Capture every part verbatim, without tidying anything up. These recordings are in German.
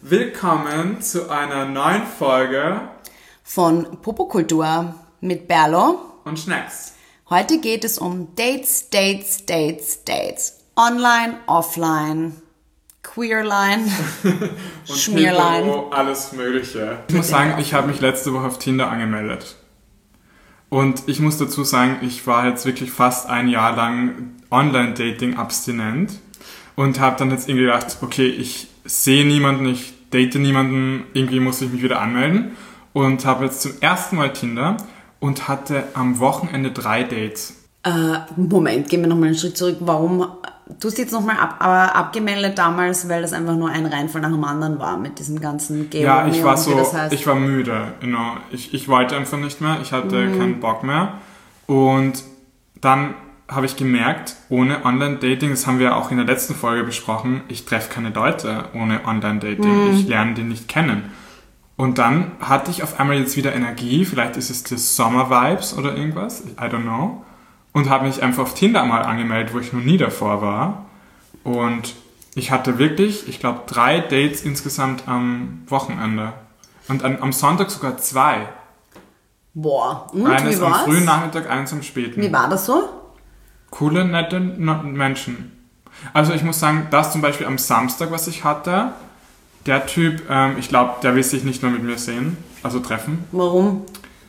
Willkommen zu einer neuen Folge von Popokultur mit Berlo und Schnecks. Heute geht es um Dates, Dates, Dates, Dates. Online, offline, Queerline, und Schmierline. Hetero, alles Mögliche. Ich muss sagen, ich habe mich letzte Woche auf Tinder angemeldet. Und ich muss dazu sagen, ich war jetzt wirklich fast ein Jahr lang Online-Dating abstinent und habe dann jetzt irgendwie gedacht, okay, ich sehe niemanden, ich date niemanden, irgendwie muss ich mich wieder anmelden und habe jetzt zum ersten Mal Tinder und hatte am Wochenende drei Dates. Äh, Moment, gehen wir nochmal einen Schritt zurück. Warum? Du hast jetzt nochmal ab, äh, abgemeldet damals, weil das einfach nur ein Reinfall nach dem anderen war mit diesem ganzen Geo. Ja, ich war so, das heißt. ich war müde, genau. Ich, ich wollte einfach nicht mehr, ich hatte mhm. keinen Bock mehr. Und dann habe ich gemerkt, ohne Online-Dating, das haben wir auch in der letzten Folge besprochen, ich treffe keine Leute ohne Online-Dating. Mhm. Ich lerne die nicht kennen. Und dann hatte ich auf einmal jetzt wieder Energie, vielleicht ist es das Sommer-Vibes oder irgendwas, I don't know. Und habe mich einfach auf Tinder mal angemeldet, wo ich noch nie davor war. Und ich hatte wirklich, ich glaube, drei Dates insgesamt am Wochenende. Und an, am Sonntag sogar zwei. Boah, und eines wie war's? am frühen Nachmittag, eines am späten. Wie war das so? Coole, nette Menschen. Also ich muss sagen, das zum Beispiel am Samstag, was ich hatte, der Typ, ähm, ich glaube, der will sich nicht mehr mit mir sehen, also treffen. Warum?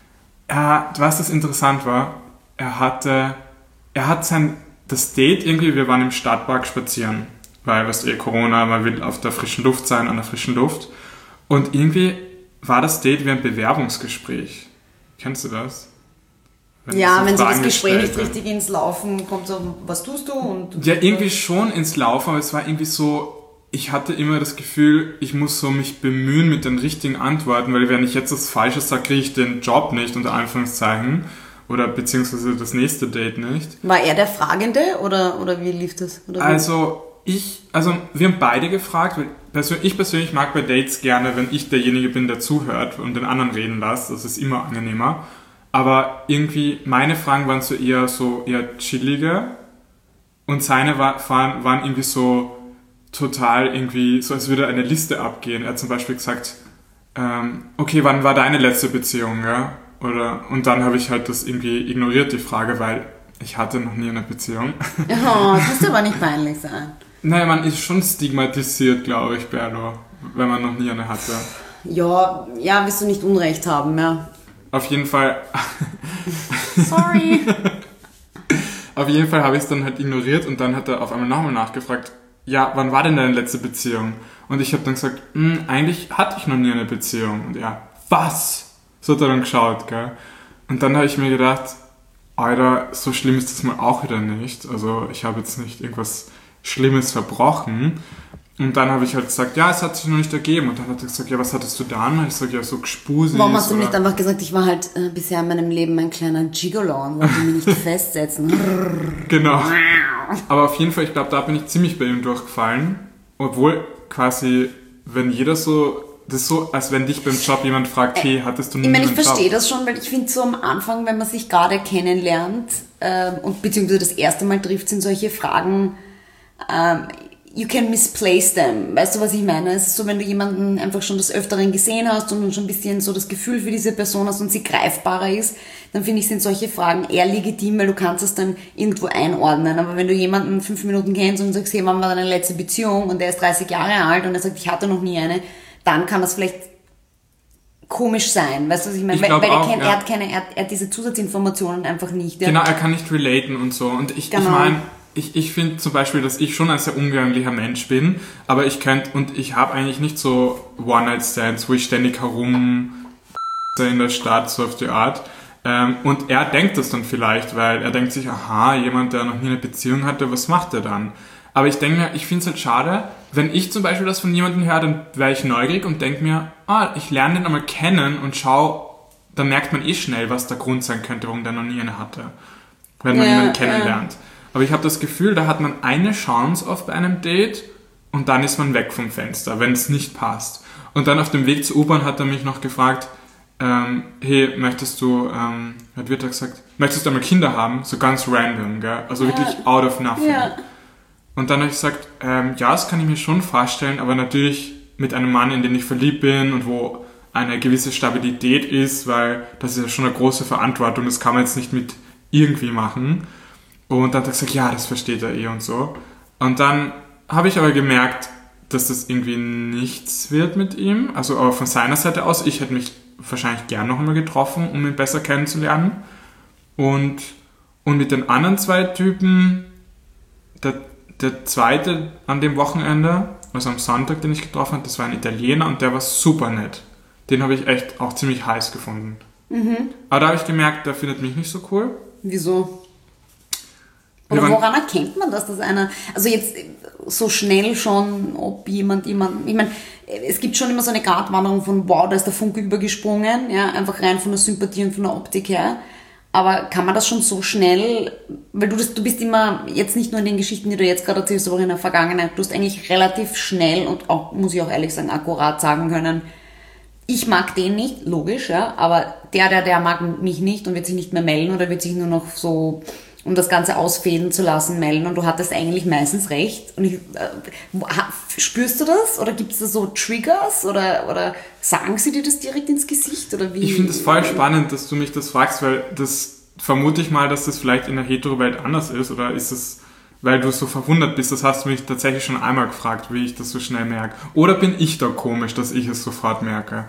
Äh, was das interessant war, er hatte, er hat sein, das Date irgendwie, wir waren im Stadtpark spazieren, weil, weißt du, Corona, man will auf der frischen Luft sein, an der frischen Luft. Und irgendwie war das Date wie ein Bewerbungsgespräch. Kennst du das? Wenn ja, so wenn so Fragen das Gespräch nicht gestellt richtig ins Laufen kommt, so, was tust du? Und ja, irgendwie schon ins Laufen, aber es war irgendwie so, ich hatte immer das Gefühl, ich muss so mich bemühen mit den richtigen Antworten, weil wenn ich jetzt das Falsche sage, kriege ich den Job nicht, unter Anführungszeichen. Oder beziehungsweise das nächste Date nicht. War er der Fragende oder, oder wie lief das? Oder also ich, also wir haben beide gefragt, weil persönlich, ich persönlich mag bei Dates gerne, wenn ich derjenige bin, der zuhört und den anderen reden lässt, das ist immer angenehmer. Aber irgendwie, meine Fragen waren so eher so eher chillige und seine war, waren, waren irgendwie so total irgendwie, so als würde eine Liste abgehen. Er hat zum Beispiel gesagt, ähm, okay, wann war deine letzte Beziehung, ja? Oder, und dann habe ich halt das irgendwie ignoriert, die Frage, weil ich hatte noch nie eine Beziehung. Oh, das müsste aber nicht peinlich sein. Naja, man ist schon stigmatisiert, glaube ich, Berlo, wenn man noch nie eine hatte. Ja, ja, wirst du nicht Unrecht haben, ja. Auf jeden Fall... Sorry. Auf jeden Fall habe ich es dann halt ignoriert und dann hat er auf einmal nochmal nachgefragt, ja, wann war denn deine letzte Beziehung? Und ich habe dann gesagt, eigentlich hatte ich noch nie eine Beziehung. Und er, was? So hat er dann geschaut, gell? Und dann habe ich mir gedacht, Alter, so schlimm ist das mal auch wieder nicht. Also ich habe jetzt nicht irgendwas Schlimmes verbrochen. Und dann habe ich halt gesagt, ja, es hat sich noch nicht ergeben. Und dann hat er gesagt, ja, was hattest du dann? Ich sage, ja, so Gespusis. Warum hast du oder nicht einfach gesagt, ich war halt äh, bisher in meinem Leben ein kleiner Gigolo und wollte mich nicht festsetzen. Genau. Aber auf jeden Fall, ich glaube, da bin ich ziemlich bei ihm durchgefallen. Obwohl quasi, wenn jeder so... Das ist so, als wenn dich beim Job jemand fragt, hey, hattest du nie Ich meine, ich einen Job? verstehe das schon, weil ich finde so am Anfang, wenn man sich gerade kennenlernt ähm, und beziehungsweise das erste Mal trifft, sind solche Fragen, ähm, you can misplace them. Weißt du, was ich meine? Es ist so, wenn du jemanden einfach schon des Öfteren gesehen hast und schon ein bisschen so das Gefühl für diese Person hast und sie greifbarer ist, dann finde ich, sind solche Fragen eher legitim, weil du kannst es dann irgendwo einordnen. Aber wenn du jemanden fünf Minuten kennst und sagst, hey, wann war deine letzte Beziehung und der ist dreißig Jahre alt und er sagt, ich hatte noch nie eine, dann kann das vielleicht komisch sein, weißt du, was ich meine? Ich weil weil auch, er, kennt, ja. er hat keine, er hat, er hat diese Zusatzinformationen einfach nicht. Ja? Genau, er kann nicht relaten und so. Und ich, Genau. ich meine, ich, ich finde zum Beispiel, dass ich schon ein sehr umgänglicher Mensch bin, aber ich könnte, und ich habe eigentlich nicht so One-Night-Stands, wo ich ständig herum in der Stadt, so auf die Art. Ähm, und er denkt das dann vielleicht, weil er denkt sich, aha, jemand, der noch nie eine Beziehung hatte, was macht er dann? Aber ich denke mir, ich finde es halt schade, wenn ich zum Beispiel das von jemandem höre, dann wäre ich neugierig und denke mir, ah, ich lerne den einmal kennen und schau, dann merkt man eh schnell, was der Grund sein könnte, warum der noch nie eine hatte, wenn man ja, jemanden kennenlernt. Ja. Aber ich habe das Gefühl, da hat man eine Chance oft bei einem Date und dann ist man weg vom Fenster, wenn es nicht passt. Und dann auf dem Weg zur U-Bahn hat er mich noch gefragt, ähm, hey, möchtest du, ähm, was wird er gesagt, möchtest du einmal Kinder haben? So ganz random, gell? Also ja. wirklich out of nothing. Ja. Und dann habe ich gesagt, ähm, ja, das kann ich mir schon vorstellen, aber natürlich mit einem Mann, in den ich verliebt bin und wo eine gewisse Stabilität ist, weil das ist ja schon eine große Verantwortung, das kann man jetzt nicht mit irgendwie machen. Und dann hat er gesagt, ja, das versteht er eh und so. Und dann habe ich aber gemerkt, dass das irgendwie nichts wird mit ihm. Also aber von seiner Seite aus, ich hätte mich wahrscheinlich gern noch einmal getroffen, um ihn besser kennenzulernen. Und, und mit den anderen zwei Typen, der, der zweite an dem Wochenende, also am Sonntag, den ich getroffen habe, das war ein Italiener und der war super nett. Den habe ich echt auch ziemlich heiß gefunden. Mhm. Aber da habe ich gemerkt, der findet mich nicht so cool. Wieso? Oder woran erkennt man das, dass einer, also jetzt so schnell schon, ob jemand, jemand, ich meine, es gibt schon immer so eine Gratwanderung von, wow, da ist der Funke übergesprungen, ja, einfach rein von der Sympathie und von der Optik her. Aber kann man das schon so schnell, weil du das, du bist immer, jetzt nicht nur in den Geschichten, die du jetzt gerade erzählst, aber auch in der Vergangenheit, du hast eigentlich relativ schnell und auch, muss ich auch ehrlich sagen, akkurat sagen können, ich mag den nicht, logisch, ja, aber der, der, der mag mich nicht und wird sich nicht mehr melden oder wird sich nur noch so, um das Ganze ausfäden zu lassen, melden und du hattest eigentlich meistens recht. Und ich, äh, spürst du das? Oder gibt es da so Triggers? Oder, oder sagen sie dir das direkt ins Gesicht? Oder wie? Ich finde es voll spannend, dass du mich das fragst, weil das vermute ich mal, dass das vielleicht in der Hetero-Welt anders ist. Oder ist es, weil du so verwundert bist, das hast du mich tatsächlich schon einmal gefragt, wie ich das so schnell merke. Oder bin ich da komisch, dass ich es sofort merke?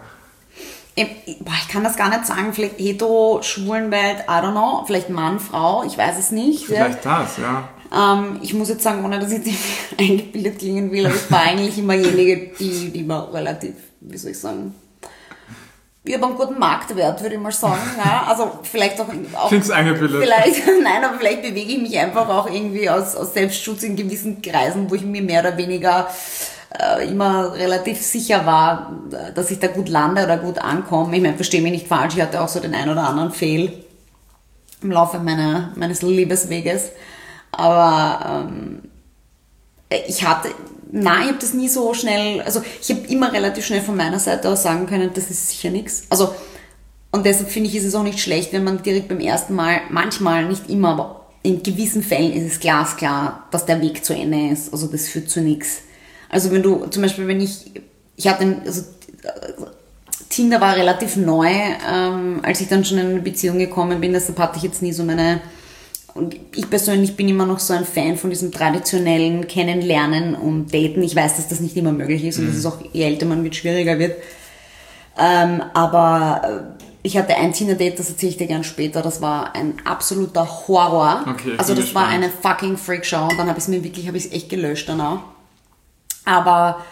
Boah, ich kann das gar nicht sagen, vielleicht hetero-schwulen-Welt, I don't know, vielleicht Mann, Frau, ich weiß es nicht. Vielleicht ja. das, ja. Ähm, ich muss jetzt sagen, ohne dass ich jetzt eingebildet klingen will, aber ich war eigentlich immer diejenige, die, die war relativ, wie soll ich sagen, ich habe einen guten Marktwert, würde ich mal sagen. Ja, also vielleicht auch... auch Find's eingebildet. Vielleicht, nein, aber vielleicht bewege ich mich einfach auch irgendwie aus, aus Selbstschutz in gewissen Kreisen, wo ich mir mehr oder weniger... immer relativ sicher war, dass ich da gut lande oder gut ankomme. Ich meine, verstehe mich nicht falsch, ich hatte auch so den ein oder anderen Fehl im Laufe meiner, meines Liebesweges. Aber ähm, ich hatte, nein, ich habe das nie so schnell, also ich habe immer relativ schnell von meiner Seite aus sagen können, das ist sicher nichts. Also, und deshalb finde ich, ist es auch nicht schlecht, wenn man direkt beim ersten Mal, manchmal, nicht immer, aber in gewissen Fällen ist es glasklar, dass der Weg zu Ende ist. Also das führt zu nichts. Also wenn du, zum Beispiel, wenn ich, ich hatte, also Tinder war relativ neu, ähm, als ich dann schon in eine Beziehung gekommen bin, deshalb hatte ich jetzt nie so meine, und ich persönlich bin immer noch so ein Fan von diesem traditionellen Kennenlernen und Daten. Ich weiß, dass das nicht immer möglich ist und mhm. dass es auch, je älter man wird, schwieriger wird. Ähm, aber ich hatte ein Tinder-Date, das erzähle ich dir gern später, das war ein absoluter Horror. Okay, also das war eine fucking Freakshow und dann habe ich es mir wirklich, habe ich es echt gelöscht danach. Aber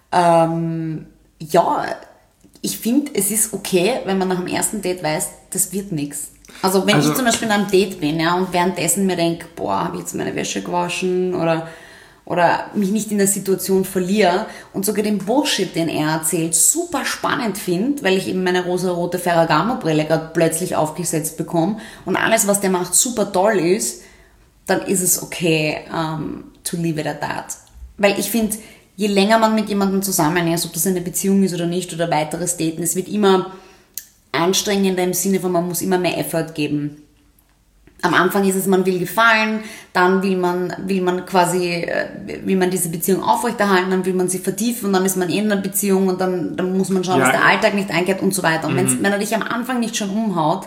ähm, ja, ich finde, es ist okay, wenn man nach dem ersten Date weiß, das wird nichts. Also wenn also, ich zum Beispiel in einem Date bin, ja, und währenddessen mir denke, boah, habe ich jetzt meine Wäsche gewaschen oder, oder mich nicht in der Situation verliere und sogar den Bullshit, den er erzählt, super spannend finde, weil ich eben meine rosa-rote Ferragamo-Brille gerade plötzlich aufgesetzt bekomme und alles, was der macht, super toll ist, dann ist es okay, um, to leave it at that. Weil ich finde, je länger man mit jemandem zusammen ist, ob das eine Beziehung ist oder nicht oder weiteres Daten, es wird immer anstrengender im Sinne von, man muss immer mehr Effort geben. Am Anfang ist es, man will gefallen, dann will man, will man quasi, will man diese Beziehung aufrechterhalten, dann will man sie vertiefen und dann ist man eh in einer Beziehung und dann, dann muss man schauen, ja, dass der Alltag nicht einkehrt und so weiter. Und mhm. wenn er dich am Anfang nicht schon umhaut,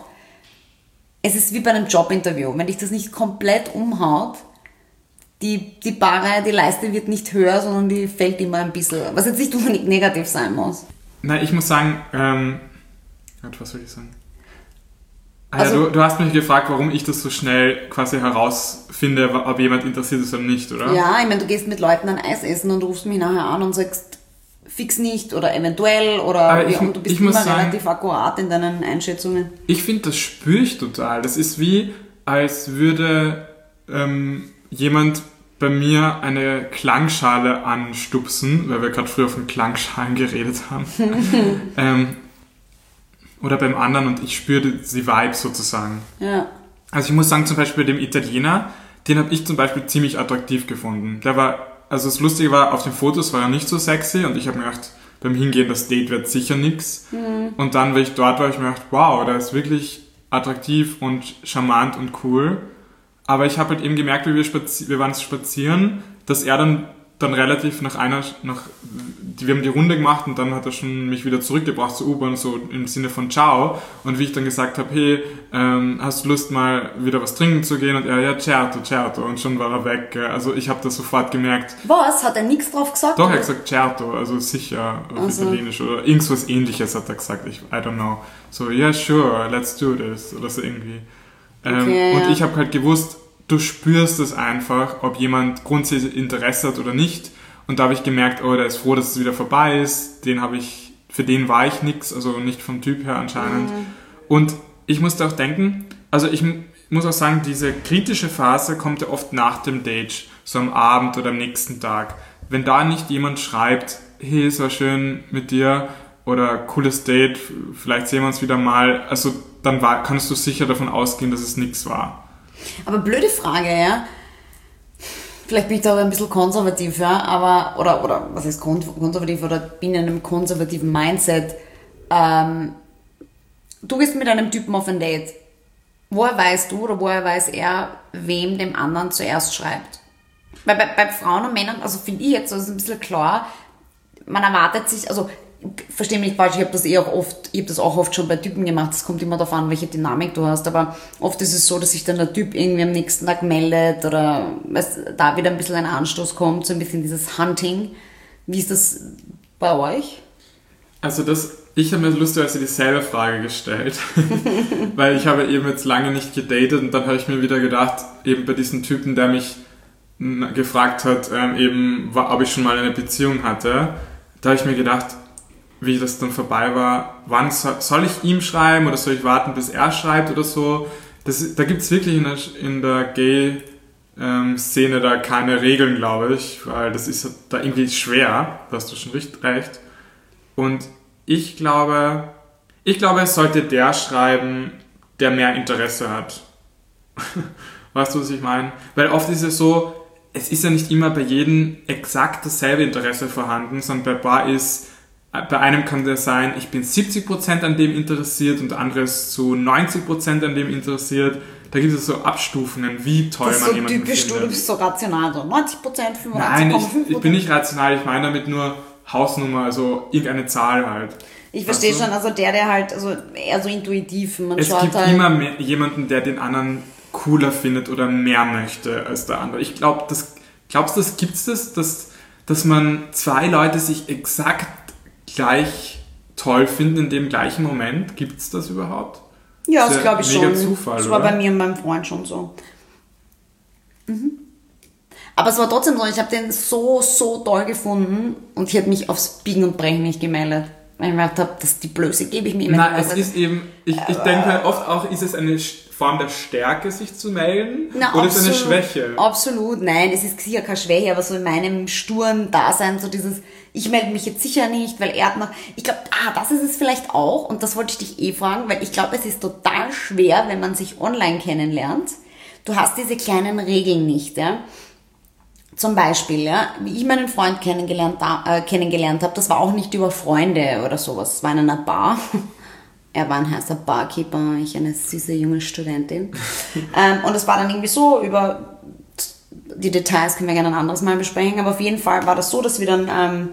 es ist wie bei einem Jobinterview, wenn dich das nicht komplett umhaut, Die, die Barre, die Leiste wird nicht höher, sondern die fällt immer ein bisschen. Was jetzt nicht unbedingt negativ sein muss. Nein, ich muss sagen, ähm, was soll ich sagen? Ah, also, ja, du, du hast mich gefragt, warum ich das so schnell quasi herausfinde, ob jemand interessiert ist oder nicht, oder? Ja, ich meine, du gehst mit Leuten ein Eis essen und rufst mich nachher an und sagst, fix nicht oder eventuell oder ich, ja, und du bist immer sagen, relativ akkurat in deinen Einschätzungen. Ich finde, das spüre ich total. Das ist wie, als würde ähm, jemand bei mir eine Klangschale anstupsen, weil wir gerade früher von Klangschalen geredet haben. ähm, oder beim anderen und ich spüre die Vibes sozusagen. Ja. Also ich muss sagen, zum Beispiel bei dem Italiener, den habe ich zum Beispiel ziemlich attraktiv gefunden. Der war, also das Lustige war, auf den Fotos war er nicht so sexy und ich habe mir gedacht, beim Hingehen, das Date wird sicher nix. Mhm. Und dann, weil ich dort war, habe ich mir gedacht, wow, der ist wirklich attraktiv und charmant und cool. Aber ich habe halt eben gemerkt, wie wir, spazi- wir waren spazieren, dass er dann dann relativ nach einer, nach, wir haben die Runde gemacht und dann hat er schon mich wieder zurückgebracht zur U-Bahn, so im Sinne von Ciao. Und wie ich dann gesagt habe, hey, ähm, hast du Lust mal wieder was trinken zu gehen? Und er, ja, certo, certo. Und schon war er weg. Also ich habe das sofort gemerkt. Was? Hat er nichts drauf gesagt? Doch, er hat gesagt certo, also sicher auf also. Italienisch oder irgendwas Ähnliches hat er gesagt. Ich, I don't know. So, yeah, sure, let's do this. Oder so irgendwie. Ähm, okay, und ja. ich habe halt gewusst, du spürst es einfach, ob jemand grundsätzlich Interesse hat oder nicht. Und da habe ich gemerkt, oh, der ist froh, dass es wieder vorbei ist. Den habe ich, für den war ich nix, also nicht vom Typ her anscheinend. Mhm. Und ich musste auch denken, also ich muss auch sagen, diese kritische Phase kommt ja oft nach dem Date, so am Abend oder am nächsten Tag. Wenn da nicht jemand schreibt, hey, es war schön mit dir oder cooles Date, vielleicht sehen wir uns wieder mal, also dann war, kannst du sicher davon ausgehen, dass es nichts war. Aber blöde Frage, ja. Vielleicht bin ich da aber ein bisschen konservativ, ja, aber, oder, oder, was heißt konservativ, oder bin in einem konservativen Mindset. Ähm, du gehst mit einem Typen auf ein Date. Woher weißt du, oder woher weiß er, wem dem anderen zuerst schreibt? Weil bei, bei Frauen und Männern, also finde ich jetzt, so ist ein bisschen klar, man erwartet sich, also, verstehe mich nicht falsch, ich habe das eh auch oft, ich habe das auch oft schon bei Typen gemacht, es kommt immer darauf an, welche Dynamik du hast, aber oft ist es so, dass sich dann der Typ irgendwie am nächsten Tag meldet oder weißt, da wieder ein bisschen ein Anstoß kommt, so ein bisschen dieses Hunting. Wie ist das bei euch? Also das, ich habe mir lustigerweise dieselbe Frage gestellt, weil ich habe eben jetzt lange nicht gedatet und dann habe ich mir wieder gedacht, eben bei diesem Typen, der mich gefragt hat, ähm, eben, ob ich schon mal eine Beziehung hatte, da habe ich mir gedacht, wie das dann vorbei war, wann soll, soll ich ihm schreiben oder soll ich warten, bis er schreibt oder so. Das, da gibt es wirklich in der, in der Gay-Szene da keine Regeln, glaube ich, weil das ist da irgendwie schwer, da hast du schon recht. Und ich glaube, ich glaube, es sollte der schreiben, der mehr Interesse hat. Weißt du, was ich meine? Weil oft ist es so, es ist ja nicht immer bei jedem exakt dasselbe Interesse vorhanden, sondern bei Bar ist, bei einem kann der sein, ich bin siebzig Prozent an dem interessiert und der andere ist zu neunzig Prozent an dem interessiert. Da gibt es so Abstufungen, wie toll man so jemanden typisch, findet. Du bist so rational, so neunzig Prozent, fünfundneunzig Komma fünf Prozent. Nein, ich, ich bin nicht rational, ich meine damit nur Hausnummer, also irgendeine Zahl halt. Ich verstehe schon, also der, der halt, also eher so intuitiv. Man es schaut gibt halt immer mehr, jemanden, der den anderen cooler findet oder mehr möchte als der andere. Ich glaube, das, glaubst du, das gibt's das, dass, dass man zwei Leute sich exakt gleich toll finden in dem gleichen Moment? Gibt es das überhaupt? Ja, das, das glaube ich schon. Zufall, das war oder? Bei mir und meinem Freund schon so. Mhm. Aber es war trotzdem so, ich habe den so, so toll gefunden und ich habe mich aufs Biegen und Brechen nicht gemeldet. Weil ich mir gedacht habe, die Blöße gebe ich mir immer. Nein, es ist eben, ich, ich denke oft auch, ist es eine Form der Stärke, sich zu melden? Na, oder absolut, ist es eine Schwäche? Absolut, nein, es ist sicher keine Schwäche, aber so in meinem sturen Dasein, so dieses, ich melde mich jetzt sicher nicht, weil er hat noch, ich glaube, ah, das ist es vielleicht auch, und das wollte ich dich eh fragen, weil ich glaube, es ist total schwer, wenn man sich online kennenlernt. Du hast diese kleinen Regeln nicht, ja. Zum Beispiel, ja, wie ich meinen Freund kennengelernt, äh, kennengelernt habe, das war auch nicht über Freunde oder sowas, es war in einer Bar. Er war ein heißer Barkeeper, ich eine süße junge Studentin. ähm, und es war dann irgendwie so, über die Details können wir gerne ein anderes Mal besprechen, aber auf jeden Fall war das so, dass wir dann ähm,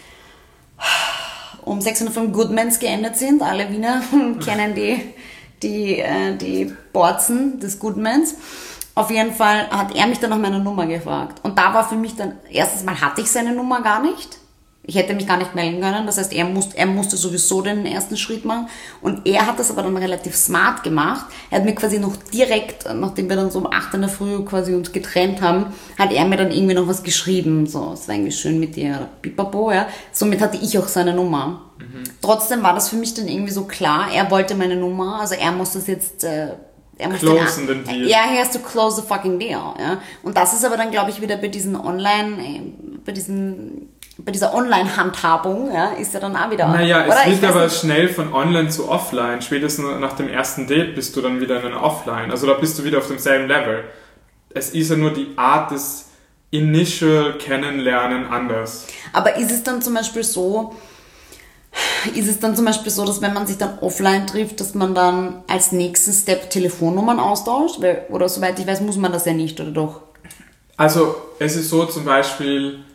um sechs Uhr fünf Goodmans geendet sind. Alle Wiener kennen die, die, äh, die Borzen des Goodmans. Auf jeden Fall hat er mich dann nach meiner Nummer gefragt. Und da war für mich dann, erstens mal hatte ich seine Nummer gar nicht. Ich hätte mich gar nicht melden können. Das heißt, er musste, er musste sowieso den ersten Schritt machen. Und er hat das aber dann relativ smart gemacht. Er hat mir quasi noch direkt, nachdem wir dann so um acht in der Früh quasi uns getrennt haben, hat er mir dann irgendwie noch was geschrieben. So, es war irgendwie schön mit dir, pipapo, ja. Somit hatte ich auch seine Nummer. Mhm. Trotzdem war das für mich dann irgendwie so klar, er wollte meine Nummer. Also er muss das jetzt... Äh, Er muss Closen den Deal. Ja, he has to close the fucking deal. Ja. Und das ist aber dann, glaube ich, wieder bei diesen Online, bei diesen, bei dieser Online-Handhabung, ja, ist ja dann auch wieder. Naja, es wird aber nicht. Schnell von Online zu Offline. Spätestens nach dem ersten Date bist du dann wieder in einer Offline. Also da bist du wieder auf demselben Level. Es ist ja nur die Art des Initial Kennenlernen anders. Aber ist es dann zum Beispiel so, Ist es dann zum Beispiel so, dass wenn man sich dann offline trifft, dass man dann als nächsten Step Telefonnummern austauscht? Weil, oder soweit ich weiß, muss man das ja nicht, oder doch? Also es ist so zum Beispiel,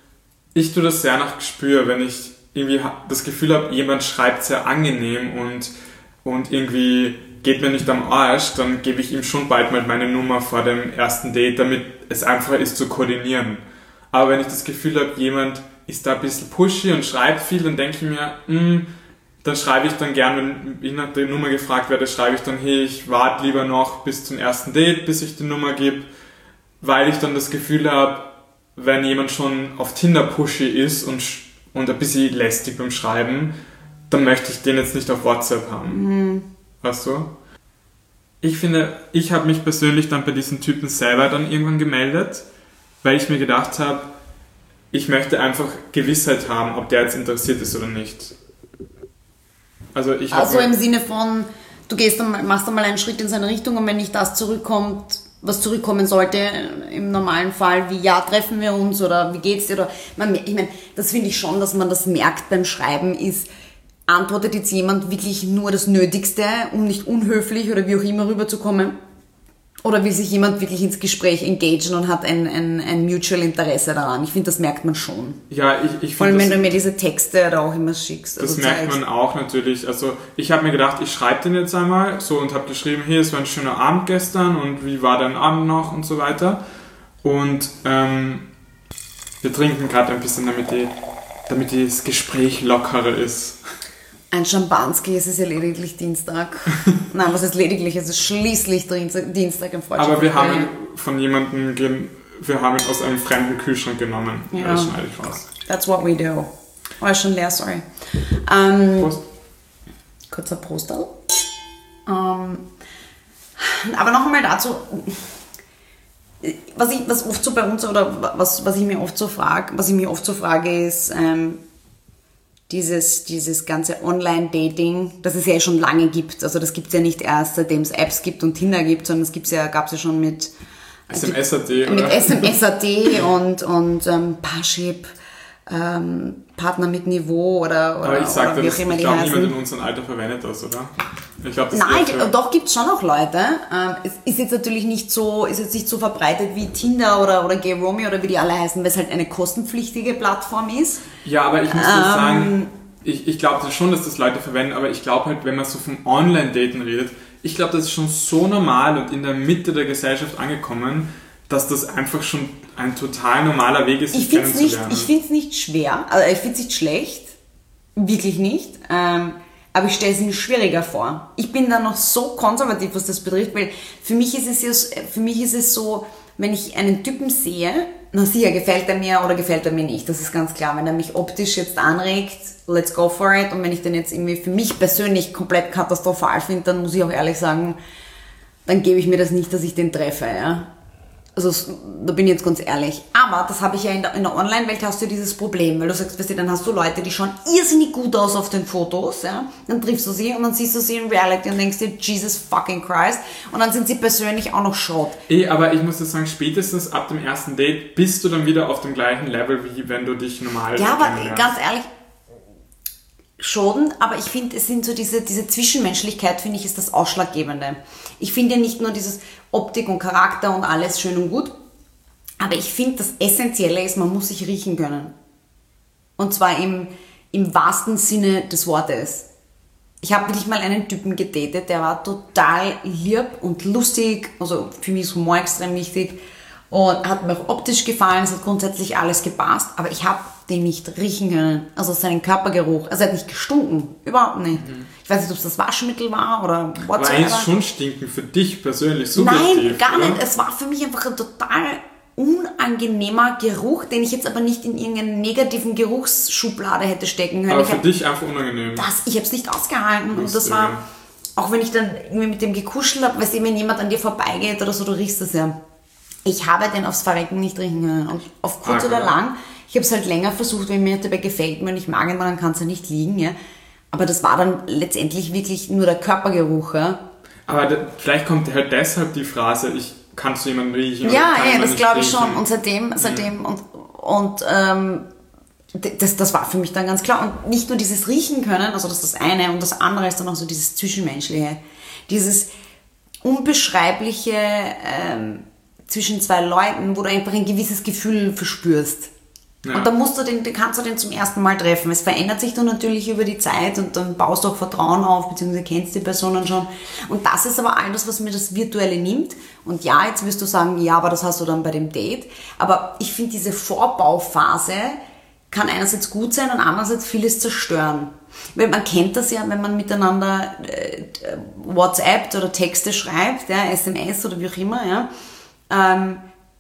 Ich tue das sehr nach Gespür, wenn ich irgendwie das Gefühl habe, jemand schreibt sehr angenehm und, und irgendwie geht mir nicht am Arsch, dann gebe ich ihm schon bald mal meine Nummer vor dem ersten Date, damit es einfacher ist zu koordinieren. Aber wenn ich das Gefühl habe, jemand ist da ein bisschen pushy und schreibt viel, dann denke ich mir, mh, dann schreibe ich dann gern, wenn ich nach der Nummer gefragt werde, schreibe ich dann, hey, ich warte lieber noch bis zum ersten Date, bis ich die Nummer gebe, weil ich dann das Gefühl habe, wenn jemand schon auf Tinder pushy ist und, und ein bisschen lästig beim Schreiben, dann möchte ich den jetzt nicht auf WhatsApp haben. Mhm. Weißt du? Ich finde, ich habe mich persönlich dann bei diesen Typen selber dann irgendwann gemeldet, weil ich mir gedacht habe, ich möchte einfach Gewissheit haben, ob der jetzt interessiert ist oder nicht. Also, ich also im Sinne von, du gehst dann, machst dann mal einen Schritt in seine Richtung und wenn nicht das zurückkommt, was zurückkommen sollte, im normalen Fall, wie ja, treffen wir uns oder wie geht's dir? Oder, man, ich meine, das finde ich schon, dass man das merkt beim Schreiben, ist, antwortet jetzt jemand wirklich nur das Nötigste, um nicht unhöflich oder wie auch immer rüberzukommen? Oder will sich jemand wirklich ins Gespräch engagieren und hat ein, ein, ein mutual Interesse daran? Ich finde, das merkt man schon. Ja, ich, ich Vor allem, wenn du mir diese Texte da auch immer schickst. Das also merkt man auch natürlich. Also ich habe mir gedacht, ich schreibe den jetzt einmal so und habe geschrieben, hey, es war ein schöner Abend gestern und wie war dein Abend noch und so weiter. Und ähm, wir trinken gerade ein bisschen, damit, die, damit das Gespräch lockerer ist. Ein Schampanski, es ist ja lediglich Dienstag. Nein, was ist lediglich? Es ist schließlich Dienstag im Freundschaft. Aber wir haben ihn von jemandem, wir haben ihn aus einem fremden Kühlschrank genommen. Ja, das schneide ich raus. That's what we do. Oh, ist schon leer, sorry. Ähm, Prost. Kurzer Prostal. Ähm, aber noch einmal dazu, was ich, was oft so bei uns, oder was, was ich mir oft so frage, was ich mir oft so frage, ist, ähm, Dieses, dieses ganze Online-Dating, das es ja schon lange gibt. Also das gibt es ja nicht erst, seitdem es Apps gibt und Tinder gibt, sondern es gibt's ja, gab es ja schon mit S M S punkt A T mit S M S punkt A T und, und ähm, Parship, ähm, Partner mit Niveau oder, oder, Aber ich sag oder dir, das, ich glaube, niemand in unserem Alter verwendet das, oder? Ich glaub, das Nein, für... doch gibt es schon auch Leute. Ähm, es ist jetzt natürlich nicht so, ist jetzt nicht so verbreitet wie Tinder oder, oder Gay Romeo oder wie die alle heißen, weil es halt eine kostenpflichtige Plattform ist. Ja, aber ich muss ähm, das sagen, ich, ich glaube schon, dass das Leute verwenden, aber ich glaube halt, wenn man so vom Online-Daten redet, ich glaube, das ist schon so normal und in der Mitte der Gesellschaft angekommen, dass das einfach schon ein total normaler Weg ist, sich kennenzulernen. Ich finde es nicht schwer, also ich finde es nicht schlecht, wirklich nicht, ähm, aber ich stelle es mir schwieriger vor. Ich bin da noch so konservativ, was das betrifft, weil für mich ist es, ja, für mich ist es so, wenn ich einen Typen sehe, na sicher, gefällt er mir oder gefällt er mir nicht, das ist ganz klar. Wenn er mich optisch jetzt anregt, let's go for it, und wenn ich den jetzt irgendwie für mich persönlich komplett katastrophal finde, dann muss ich auch ehrlich sagen, dann gebe ich mir das nicht, dass ich den treffe, ja. Also da bin ich jetzt ganz ehrlich. Aber das habe ich ja in der, in der Online-Welt, hast du dieses Problem, weil du sagst, weißt du, dann hast du Leute, die schauen irrsinnig gut aus auf den Fotos, ja, dann triffst du sie und dann siehst du sie in Reality und denkst dir, Jesus fucking Christ, und dann sind sie persönlich auch noch Schrott. Eh, aber ich muss dir sagen, spätestens ab dem ersten Date bist du dann wieder auf dem gleichen Level, wie wenn du dich normal Ja, aber ganz ehrlich, schon, aber ich finde, es sind so diese, diese Zwischenmenschlichkeit, finde ich, ist das Ausschlaggebende. Ich finde ja nicht nur dieses Optik und Charakter und alles schön und gut, aber ich finde, das Essentielle ist, man muss sich riechen können. Und zwar im, im wahrsten Sinne des Wortes. Ich habe wirklich mal einen Typen gedatet, der war total lieb und lustig, also für mich ist Humor extrem wichtig und hat mir auch optisch gefallen, es hat grundsätzlich alles gepasst, aber ich habe den nicht riechen können, also seinen Körpergeruch, also er hat nicht gestunken, überhaupt nicht. Mhm. Ich weiß nicht, ob es das Waschmittel war oder whatsoever. Aber eigentlich schon stinken für dich persönlich, subjektiv, Nein, gar oder? nicht, es war für mich einfach ein total unangenehmer Geruch, den ich jetzt aber nicht in irgendeine negativen Geruchsschublade hätte stecken können. Aber ich für hab, dich einfach unangenehm. Das, ich habe es nicht ausgehalten Lustig, und das war, ja. Auch wenn ich dann irgendwie mit dem gekuschelt habe, weißt du, wenn jemand an dir vorbeigeht oder so, du riechst das ja. Ich habe den aufs Verrecken nicht riechen können und auf kurz ah, oder lang, ich habe es halt länger versucht, wenn mir dabei gefällt mir und ich mag ihn, dann kann es ja nicht liegen, ja. Aber das war dann letztendlich wirklich nur der Körpergeruch, ja. Aber da, vielleicht kommt halt deshalb die Phrase, ich kannst du jemanden riechen? Ja, ja, das glaube ich schon. Und seitdem, seitdem mhm. und, und ähm, das, das war für mich dann ganz klar. Und nicht nur dieses Riechen können, also das ist das eine, und das andere ist dann auch so dieses Zwischenmenschliche. Dieses unbeschreibliche ähm, zwischen zwei Leuten, wo du einfach ein gewisses Gefühl verspürst. Ja. Und dann musst du den, den kannst du den zum ersten Mal treffen. Es verändert sich dann natürlich über die Zeit und dann baust du auch Vertrauen auf, beziehungsweise kennst die Personen schon. Und das ist aber all das, was mir das Virtuelle nimmt. Und ja, jetzt wirst du sagen, ja, aber das hast du dann bei dem Date. Aber ich finde, diese Vorbauphase kann einerseits gut sein und andererseits vieles zerstören. Weil man kennt das ja, wenn man miteinander äh, WhatsApp oder Texte schreibt, ja, S M S oder wie auch immer, ja, ähm,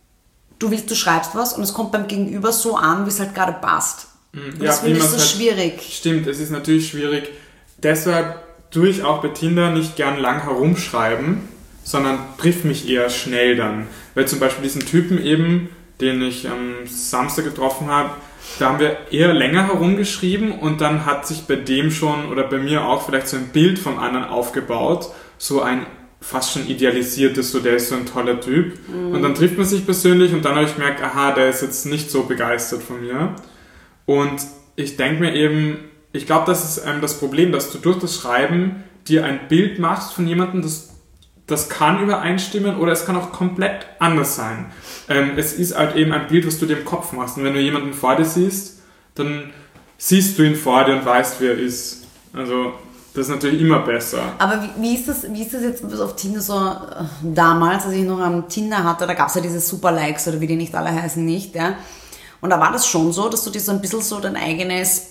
du willst, du schreibst was und es kommt beim Gegenüber so an, wie es halt gerade passt. Und ja, das finde ich so halt, schwierig. Stimmt, es ist natürlich schwierig. Deshalb tue ich auch bei Tinder nicht gern lang herumschreiben, sondern triff mich eher schnell dann. Weil zum Beispiel diesen Typen eben, den ich am Samstag getroffen habe, da haben wir eher länger herumgeschrieben und dann hat sich bei dem schon oder bei mir auch vielleicht so ein Bild vom anderen aufgebaut, so ein fast schon idealisiertes, so der ist so ein toller Typ. Mhm. Und dann trifft man sich persönlich und dann habe ich gemerkt, aha, der ist jetzt nicht so begeistert von mir. Und ich denke mir eben, ich glaube, das ist ähm, das Problem, dass du durch das Schreiben dir ein Bild machst von jemandem, das, das kann übereinstimmen oder es kann auch komplett anders sein. Ähm, es ist halt eben ein Bild, was du dir im Kopf machst. Und wenn du jemanden vor dir siehst, dann siehst du ihn vor dir und weißt, wer er ist. Also das ist natürlich immer besser. Aber wie, wie, ist das, wie ist das jetzt auf Tinder so äh, damals, als ich noch am Tinder hatte, da gab es ja diese Super-Likes oder wie die nicht alle heißen, nicht, ja. Und da war das schon so, dass du dir so ein bisschen so dein eigenes,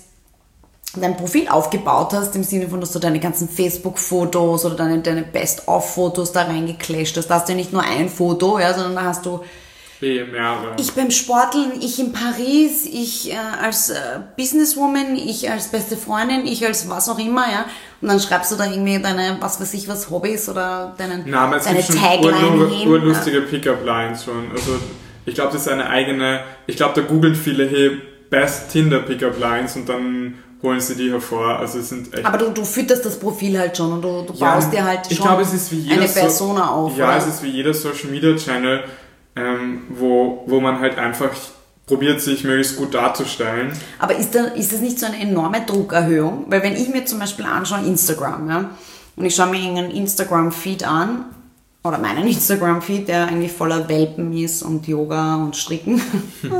dein Profil aufgebaut hast, im Sinne von, dass du deine ganzen Facebook-Fotos oder deine, deine Best-of-Fotos da reingeclasht hast. Da hast du ja nicht nur ein Foto, ja, sondern da hast du mehrere. Ich beim Sporteln, ich in Paris, ich äh, als äh, Businesswoman, ich als beste Freundin, ich als was auch immer, ja. Und dann schreibst du da irgendwie deine, was weiß ich, was Hobbys oder deinen, Na, es deine gibt schon Tagline ur, hin. urlustige Pickup-Lines schon. Also ich glaube, das ist eine eigene, ich glaube, da googeln viele, hey, Best Tinder Pickup-Lines und dann holen sie die hervor. Also es sind echt. Aber du, du fütterst das Profil halt schon und du, du ja, baust dir halt schon ich glaub, es ist wie jeder eine Persona so, auf. Ja, oder? Es ist wie jeder Social-Media-Channel, ähm, wo, wo man halt einfach probiert, sich möglichst gut darzustellen. Aber ist, da, ist das nicht so eine enorme Druckerhöhung? Weil wenn ich mir zum Beispiel anschaue Instagram, ja, und ich schaue mir irgendeinen Instagram-Feed an, oder meinen Instagram-Feed, der eigentlich voller Welpen ist und Yoga und Stricken. Hm.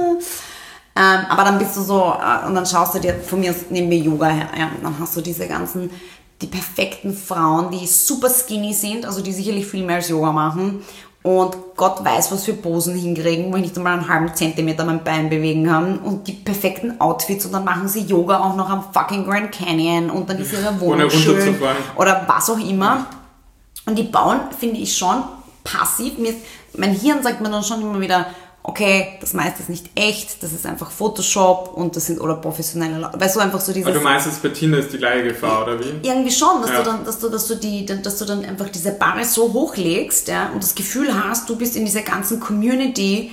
ähm, aber dann bist du so, äh, und dann schaust du dir von mir neben mir Yoga her, ja, und dann hast du diese ganzen, die perfekten Frauen, die super skinny sind, also die sicherlich viel mehr als Yoga machen und Gott weiß, was für Posen hinkriegen, wo ich nicht einmal einen halben Zentimeter mein Bein bewegen haben und die perfekten Outfits und dann machen sie Yoga auch noch am fucking Grand Canyon und dann ist ihre Wohnung schön oder was auch immer. Und die bauen, finde ich, schon passiv. Mir, mein Hirn sagt mir dann schon immer wieder, okay, das meiste ist nicht echt, das ist einfach Photoshop und das sind oder professionelle Leute. Weißt du, einfach so dieses... Aber du meinst, jetzt bei Tinder ist die gleiche Gefahr, oder wie? Irgendwie schon, dass, ja. du dann, dass, du, dass, du die, dass du dann einfach diese Barre so hochlegst, ja, und das Gefühl hast, du bist in dieser ganzen Community,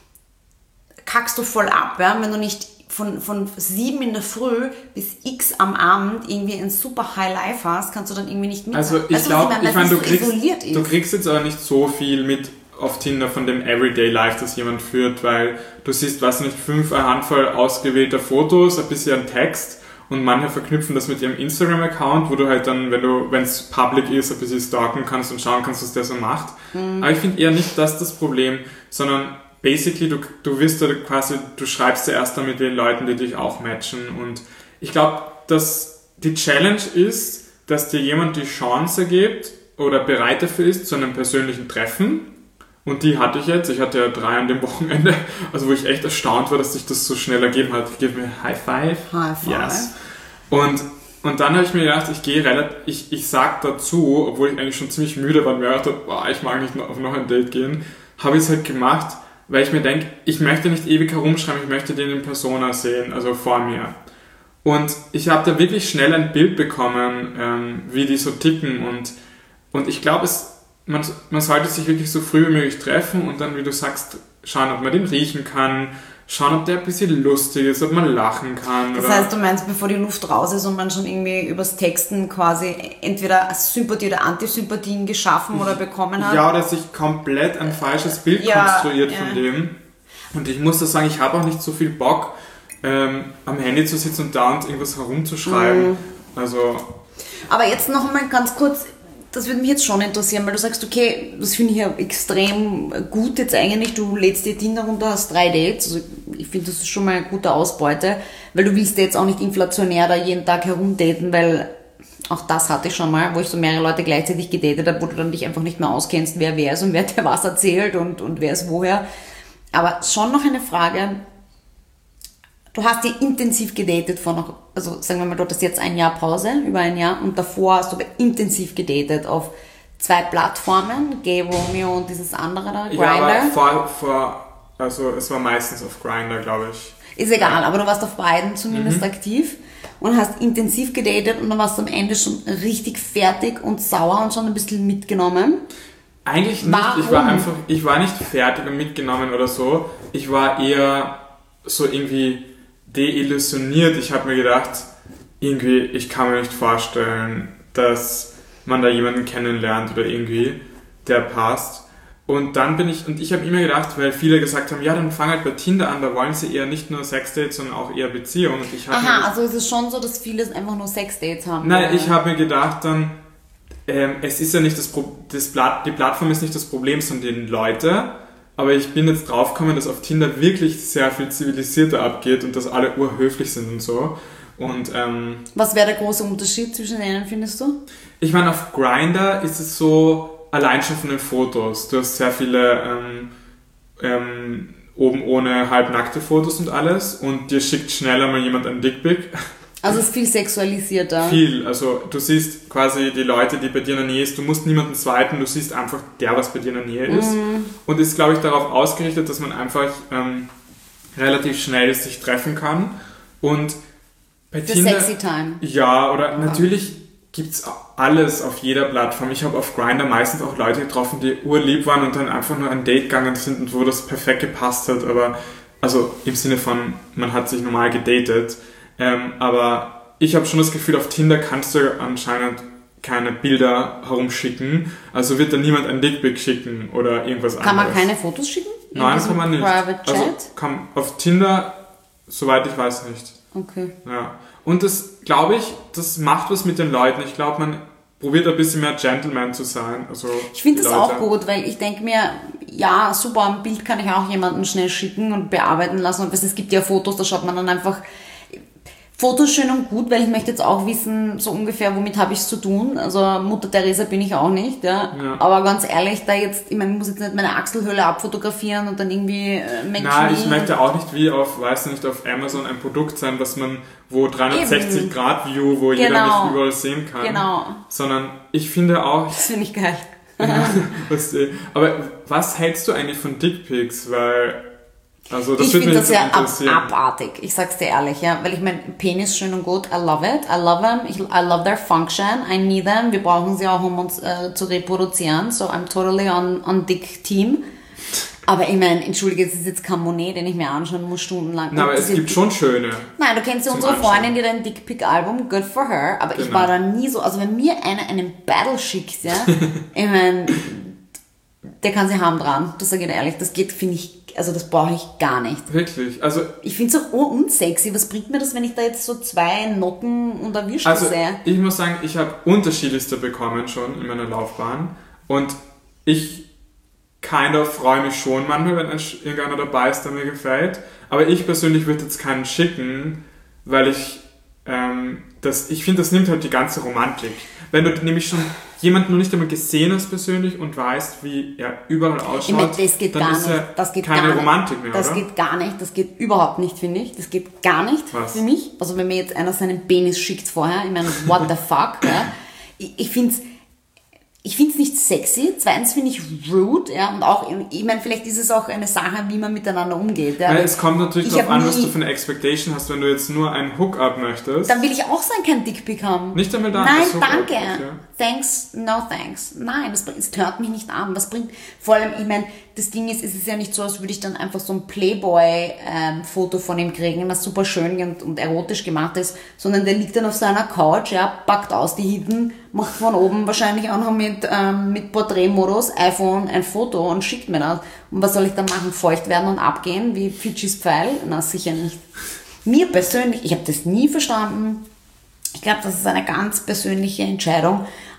kackst du voll ab, ja, wenn du nicht von, von sieben in der Früh bis x am Abend irgendwie ein super High Life hast, kannst du dann irgendwie nicht mit. Also ich glaube, ich meine, du, kriegst, du kriegst jetzt aber nicht so viel mit auf Tinder von dem Everyday Life, das jemand führt, weil du siehst, weiß nicht, fünf, eine Handvoll ausgewählter Fotos, ein bisschen Text und manche verknüpfen das mit ihrem Instagram-Account, wo du halt dann, wenn du, wenn es public ist, ein bisschen stalken kannst und schauen kannst, was der so macht. Mhm. Aber ich finde eher nicht das das Problem, sondern basically, du, du wirst da quasi, du schreibst zuerst dann mit den Leuten, die dich auch matchen und ich glaube, dass die Challenge ist, dass dir jemand die Chance gibt oder bereit dafür ist zu einem persönlichen Treffen und die hatte ich jetzt, ich hatte ja drei an dem Wochenende, also wo ich echt erstaunt war, dass sich das so schnell ergeben hat. Ich gebe mir High Five. High Five. Yes. Und, und dann habe ich mir gedacht, ich gehe relativ, ich, ich sag dazu, obwohl ich eigentlich schon ziemlich müde war und mir gedacht habe, boah, ich mag nicht auf noch ein Date gehen, habe ich es halt gemacht, weil ich mir denke, ich möchte nicht ewig herumschreiben, ich möchte den in Persona sehen, also vor mir. Und ich habe da wirklich schnell ein Bild bekommen, ähm, wie die so ticken und, und ich glaube, es Man, man sollte sich wirklich so früh wie möglich treffen und dann, wie du sagst, schauen, ob man den riechen kann, schauen, ob der ein bisschen lustig ist, ob man lachen kann. Das oder heißt, du meinst, bevor die Luft raus ist und man schon irgendwie übers Texten quasi entweder Sympathie oder Antisympathien geschaffen oder bekommen hat? Ja, oder sich komplett ein falsches Bild ja, konstruiert ja. von dem. Und ich muss da sagen, ich habe auch nicht so viel Bock, ähm, am Handy zu sitzen und da und irgendwas herumzuschreiben. Mhm. Also... Aber jetzt noch mal ganz kurz... das würde mich jetzt schon interessieren, weil du sagst, okay, das finde ich ja extrem gut jetzt eigentlich, du lädst dir Tinder runter, hast drei Dates, also ich finde, das ist schon mal eine gute Ausbeute, weil du willst jetzt auch nicht inflationär da jeden Tag herumdaten, weil auch das hatte ich schon mal, wo ich so mehrere Leute gleichzeitig gedatet habe, wo du dann dich einfach nicht mehr auskennst, wer wer ist und wer dir was erzählt und, und wer ist woher. Aber schon noch eine Frage, du hast dir intensiv gedatet vor noch, also sagen wir mal, du hattest jetzt ein Jahr Pause, über ein Jahr, und davor hast du aber intensiv gedatet auf zwei Plattformen, Gay Romeo und dieses andere da, Grindr. Ja, aber vor, vor, also es war meistens auf Grindr, glaube ich. Ist egal, aber du warst auf beiden zumindest mhm. aktiv und hast intensiv gedatet und dann warst du am Ende schon richtig fertig und sauer und schon ein bisschen mitgenommen. Eigentlich nicht, Warum? ich war einfach, ich war nicht fertig und mitgenommen oder so, ich war eher so irgendwie deillusioniert. Ich habe mir gedacht, irgendwie, ich kann mir nicht vorstellen, dass man da jemanden kennenlernt oder irgendwie, der passt. Und dann bin ich, und ich habe immer gedacht, weil viele gesagt haben, ja, dann fang halt bei Tinder an, da wollen sie eher nicht nur Sexdates, sondern auch eher Beziehungen. Und ich Aha, mir, also ist es schon so, dass viele einfach nur Sexdates haben? Nein, oder? Ich habe mir gedacht dann, ähm, es ist ja nicht das, Pro- das Pla- die Plattform ist nicht das Problem, sondern die Leute. Aber ich bin jetzt draufgekommen, dass auf Tinder wirklich sehr viel zivilisierter abgeht und dass alle urhöflich sind und so. Und, ähm, was wäre der große Unterschied zwischen denen, findest du? Ich meine, auf Grindr ist es so, allein schon von den Fotos. Du hast sehr viele ähm, ähm, oben ohne halbnackte Fotos und alles und dir schickt schneller mal jemand ein Dickpic. Also es ist viel sexualisierter. Viel, also du siehst quasi die Leute, die bei dir in der Nähe ist, du musst niemanden zweiten, du siehst einfach der, was bei dir in der Nähe ist. Mm. Und ist, glaube ich, darauf ausgerichtet, dass man einfach ähm, relativ schnell sich treffen kann. Und bei The Tinder... Sexy Time. Ja, oder ja. Natürlich gibt es alles auf jeder Plattform. Ich habe auf Grindr meistens auch Leute getroffen, die urlieb waren und dann einfach nur ein Date gegangen sind und wo das perfekt gepasst hat. Aber, also im Sinne von, man hat sich normal gedatet. Ähm, aber ich habe schon das Gefühl, auf Tinder kannst du anscheinend keine Bilder herumschicken. Also wird da niemand ein Dickpic schicken oder irgendwas kann anderes. Kann man keine Fotos schicken? Nein, kann man nicht. Private Chat? Also kann, auf Tinder, soweit ich weiß, nicht. Okay. Ja. Und das, glaube ich, das macht was mit den Leuten. Ich glaube, man probiert ein bisschen mehr Gentleman zu sein. Also ich finde das Leute. auch gut, weil ich denke mir, ja, super, ein Bild kann ich auch jemanden schnell schicken und bearbeiten lassen. Und es gibt ja Fotos, da schaut man dann einfach... Fotos schön und gut, weil ich möchte jetzt auch wissen, so ungefähr, womit habe ich es zu tun. Also Mutter Teresa bin ich auch nicht, ja. ja. Aber ganz ehrlich, da jetzt, ich meine, ich muss jetzt nicht meine Achselhöhle abfotografieren und dann irgendwie äh, Menschen... Nein, ich möchte auch nicht wie auf, weiß nicht, auf Amazon ein Produkt sein, was man, wo dreihundertsechzig Grad View, wo genau. jeder nicht überall sehen kann. Genau. Sondern ich finde auch... Das finde ich geil. Ja, was, aber was hältst du eigentlich von Dickpics? Weil... Also das ich finde das ja ab, abartig, ich sag's dir ehrlich, ja, weil ich mein Penis schön und gut, I love it, I love them, ich, I love their function, I need them, wir brauchen sie auch, um uns äh, zu reproduzieren, so I'm totally on, on dick team. Aber ich meine, entschuldige, es ist jetzt kein Monet, den ich mir anschauen muss, stundenlang. Na, aber es gibt schon schöne. Nein, du kennst ja unsere Anschauen. Freundin, die hat ein Dickpic-Album, good for her, aber genau. Ich war da nie so, also wenn mir einer einen Battle schickt, ja, ich meine, der kann sie haben dran, das sage ich dir ehrlich, das geht, finde ich, also das brauche ich gar nicht. Wirklich? Also ich finde es auch unsexy. Was bringt mir das, wenn ich da jetzt so zwei Nocken und ein Würstel also, sehe? Ich muss sagen, ich habe unterschiedlichste bekommen schon in meiner Laufbahn. Und ich kind of freue mich schon manchmal, wenn irgendeiner dabei ist, der mir gefällt. Aber ich persönlich würde jetzt keinen schicken, weil ich ähm, das, ich finde, das nimmt halt die ganze Romantik. Wenn du nämlich schon jemanden noch nicht einmal gesehen hast persönlich und weißt, wie er überall ausschaut, ich meine, das geht dann gar ist ja nicht. Das geht keine gar Romantik mehr, das oder? Das geht gar nicht. Das geht überhaupt nicht, finde ich. Das geht gar nicht Was? für mich. Also wenn mir jetzt einer seinen Penis schickt vorher, ich meine, what the fuck, ja? Ich, ich finde es Ich finde es nicht sexy, zweitens finde ich rude, ja, und auch, ich meine, vielleicht ist es auch eine Sache, wie man miteinander umgeht. Ja. Weil es kommt natürlich darauf an, was du für eine Expectation hast, wenn du jetzt nur einen Hookup möchtest. Dann will ich auch sein, kein Dickpic haben. Nicht einmal da. Nein, danke. Okay. Thanks, no thanks. Nein, das, das hört mich nicht an. Was bringt, vor allem, ich meine, das Ding ist, es ist ja nicht so, als würde ich dann einfach so ein Playboy-Foto ähm, von ihm kriegen, das super schön und, und erotisch gemacht ist, sondern der liegt dann auf seiner Couch, ja, packt aus die Hitten, macht von oben wahrscheinlich auch noch mit, ähm, mit Porträtmodus, iPhone ein Foto und schickt mir das. Und was soll ich dann machen? Feucht werden und abgehen, wie Fidschis Pfeil? Na, sicher nicht. Mir persönlich, ich habe das nie verstanden. Ich glaube, das ist eine ganz persönliche Entscheidung.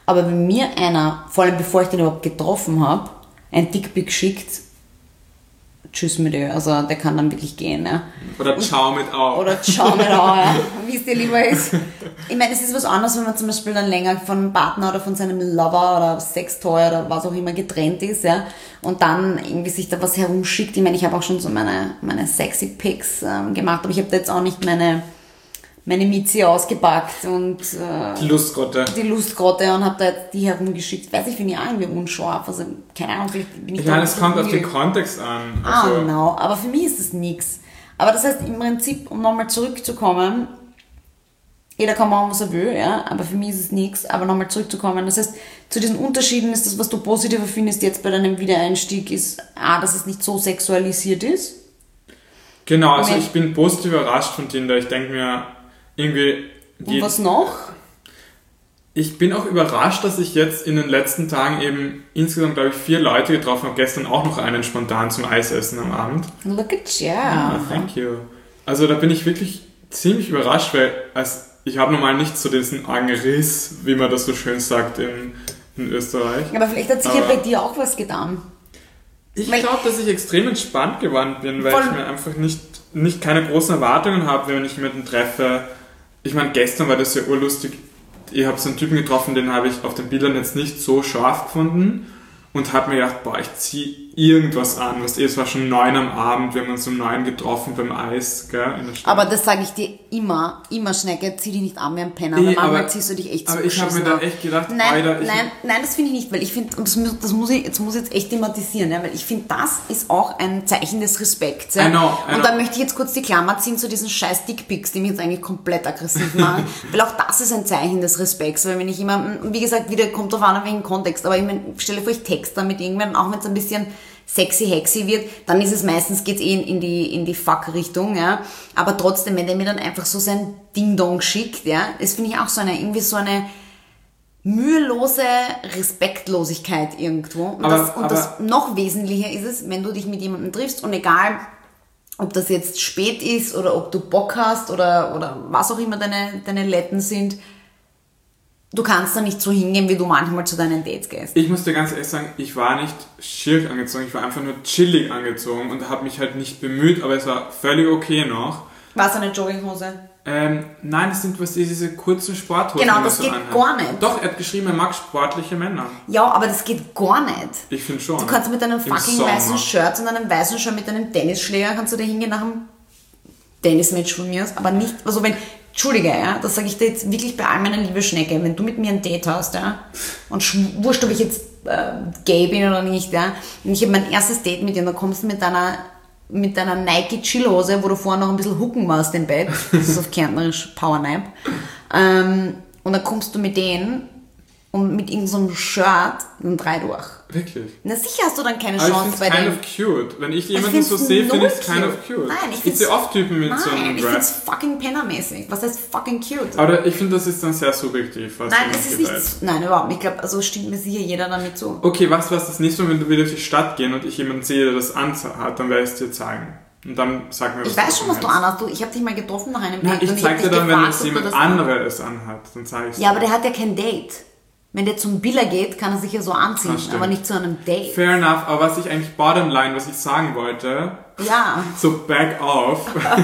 Aber wenn mir einer, vor allem bevor ich den überhaupt getroffen habe, ein Dickpick schickt, tschüss mit dir, also der kann dann wirklich gehen. Ja. Oder ciao mit Au. Oder ciao mit Au, ja, wie es dir lieber ist. Ich meine, es ist was anderes, wenn man zum Beispiel dann länger von einem Partner oder von seinem Lover oder Sextoy oder was auch immer getrennt ist, ja, und dann irgendwie sich da was herumschickt. Ich meine, ich habe auch schon so meine, meine sexy Pics ähm, gemacht, aber ich habe da jetzt auch nicht meine, meine Miezi ausgepackt und äh, die Lustgrotte. Die Lustgrotte und habe da jetzt die herumgeschickt. Weiß ich, finde ich auch irgendwie unscharf. Also, keine Ahnung, vielleicht bin ich Ja, es kommt auf den Kontext an. Also. Ah, genau. Aber für mich ist das nichts. Aber das heißt, im Prinzip, um nochmal zurückzukommen, jeder kann machen, was er will, ja, aber für mich ist es nichts. Aber nochmal zurückzukommen, das heißt, zu diesen Unterschieden ist das, was du positiver findest jetzt bei deinem Wiedereinstieg, ist A, dass es nicht so sexualisiert ist. Genau, also ich bin positiv überrascht von Tinder. Ich denke mir, irgendwie... Und was noch? Ich bin auch überrascht, dass ich jetzt in den letzten Tagen eben insgesamt, glaube ich, vier Leute getroffen habe. Gestern auch noch einen spontan zum Eisessen am Abend. Look at you. Ja, thank you. Also da bin ich wirklich ziemlich überrascht, weil als, ich habe normal nicht so diesen argen Riss, wie man das so schön sagt in, in Österreich. Aber vielleicht hat sich ja bei dir auch was getan. Ich glaube, dass ich extrem entspannt geworden bin, weil ich mir einfach nicht, nicht keine großen Erwartungen habe, wenn ich jemanden treffe. Ich meine, gestern war das ja urlustig. Ich habe so einen Typen getroffen, den habe ich auf den Bildern jetzt nicht so scharf gefunden und habe mir gedacht, boah, ich ziehe irgendwas an. Weißt du, es war schon neun am Abend, wir haben uns um neun getroffen beim Eis, gell, in der Stadt. Aber das sage ich dir immer, immer, Schnecke, zieh dich nicht an wie ein Penner, weil manchmal ziehst du dich echt zu. Aber ich habe mir da echt gedacht, nein, Alter, ich nein, nein, das finde ich nicht, weil ich finde, und das, das muss ich, jetzt muss ich jetzt echt thematisieren, ja, weil ich finde, das ist auch ein Zeichen des Respekts. Ja. I know, I know. Und da möchte ich jetzt kurz die Klammer ziehen zu diesen scheiß Dickpics, die mich jetzt eigentlich komplett aggressiv machen, weil auch das ist ein Zeichen des Respekts, weil wenn ich immer, wie gesagt, wieder kommt drauf an, auf welchen Kontext, aber ich meine, stelle vor, ich texte mit irgendwann, auch wenn es ein bisschen sexy, hexy wird, dann ist es meistens, geht's eh in die, in die Fuck-Richtung, ja. Aber trotzdem, wenn der mir dann einfach so sein Ding-Dong schickt, ja, das finde ich auch so eine, irgendwie so eine mühelose Respektlosigkeit irgendwo. Und, aber, das, und aber, das noch wesentlicher ist es, wenn du dich mit jemandem triffst und egal, ob das jetzt spät ist oder ob du Bock hast oder, oder was auch immer deine, deine Letten sind, du kannst da nicht so hingehen, wie du manchmal zu deinen Dates gehst. Ich muss dir ganz ehrlich sagen, ich war nicht schick angezogen, ich war einfach nur chillig angezogen und habe mich halt nicht bemüht, aber es war völlig okay noch. War es eine Jogginghose? Ähm, nein, das sind was diese kurzen Sporthosen. Genau, das geht anhat. gar nicht. Doch, er hat geschrieben, er mag sportliche Männer. Ja, aber das geht gar nicht. Ich finde schon. Du kannst mit deinem fucking Sommer. weißen Shirt und einem weißen Shirt mit einem Tennisschläger, kannst du da hingehen nach einem Tennismatch von mir aus, aber nicht, also wenn, Entschuldige, ja, das sage ich dir jetzt wirklich bei all meiner liebe Schnecke, wenn du mit mir ein Date hast, ja, und wurscht, ob ich jetzt äh, gay bin oder nicht, ja, und ich habe mein erstes Date mit dir und dann kommst du mit deiner, mit deiner Nike Chillhose, wo du vorher noch ein bisschen hucken warst im Bett, das ist auf Kärntnerisch Powernap, ähm, und dann kommst du mit denen und mit irgendeinem so Shirt dann drei durch. Wirklich? Na sicher hast du dann keine Aber Chance bei ich denen. kind of cute. Wenn ich jemanden so sehe, finde ich es kind of cute. Nein, ich ich sehe oft Typen mit nein, so einem ich finde Dress. es fucking pennermäßig. Was heißt fucking cute? Aber ich finde, das ist dann sehr subjektiv. Was nein, jemand es ist gefällt. nicht. Nein, überhaupt nicht. Ich glaube, also stimmt mir sicher jeder damit zu. Okay, was was das nächste Mal, wenn du wieder durch die Stadt gehen und ich jemanden sehe, der das anhat, dann werde ich es dir zeigen. Und dann sag mir, was Ich weiß schon, was du anhast. Du, ich habe dich mal getroffen nach einem Nein, Date. ich zeig dir dann, wenn es jemand anderes ist. es anhat, dann zeige ich Ja, aber der hat ja kein Date. Wenn der zum Biller geht, kann er sich ja so anziehen, Ah, aber nicht zu einem Date. Fair enough, aber was ich eigentlich bottomline, was ich sagen wollte, Ja. so back off,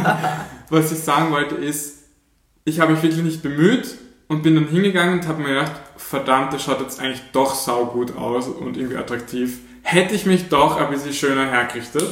was ich sagen wollte ist, ich habe mich wirklich nicht bemüht und bin dann hingegangen und habe mir gedacht, verdammt, der schaut jetzt eigentlich doch saugut aus und irgendwie attraktiv. Hätte ich mich doch ein bisschen schöner hergerichtet.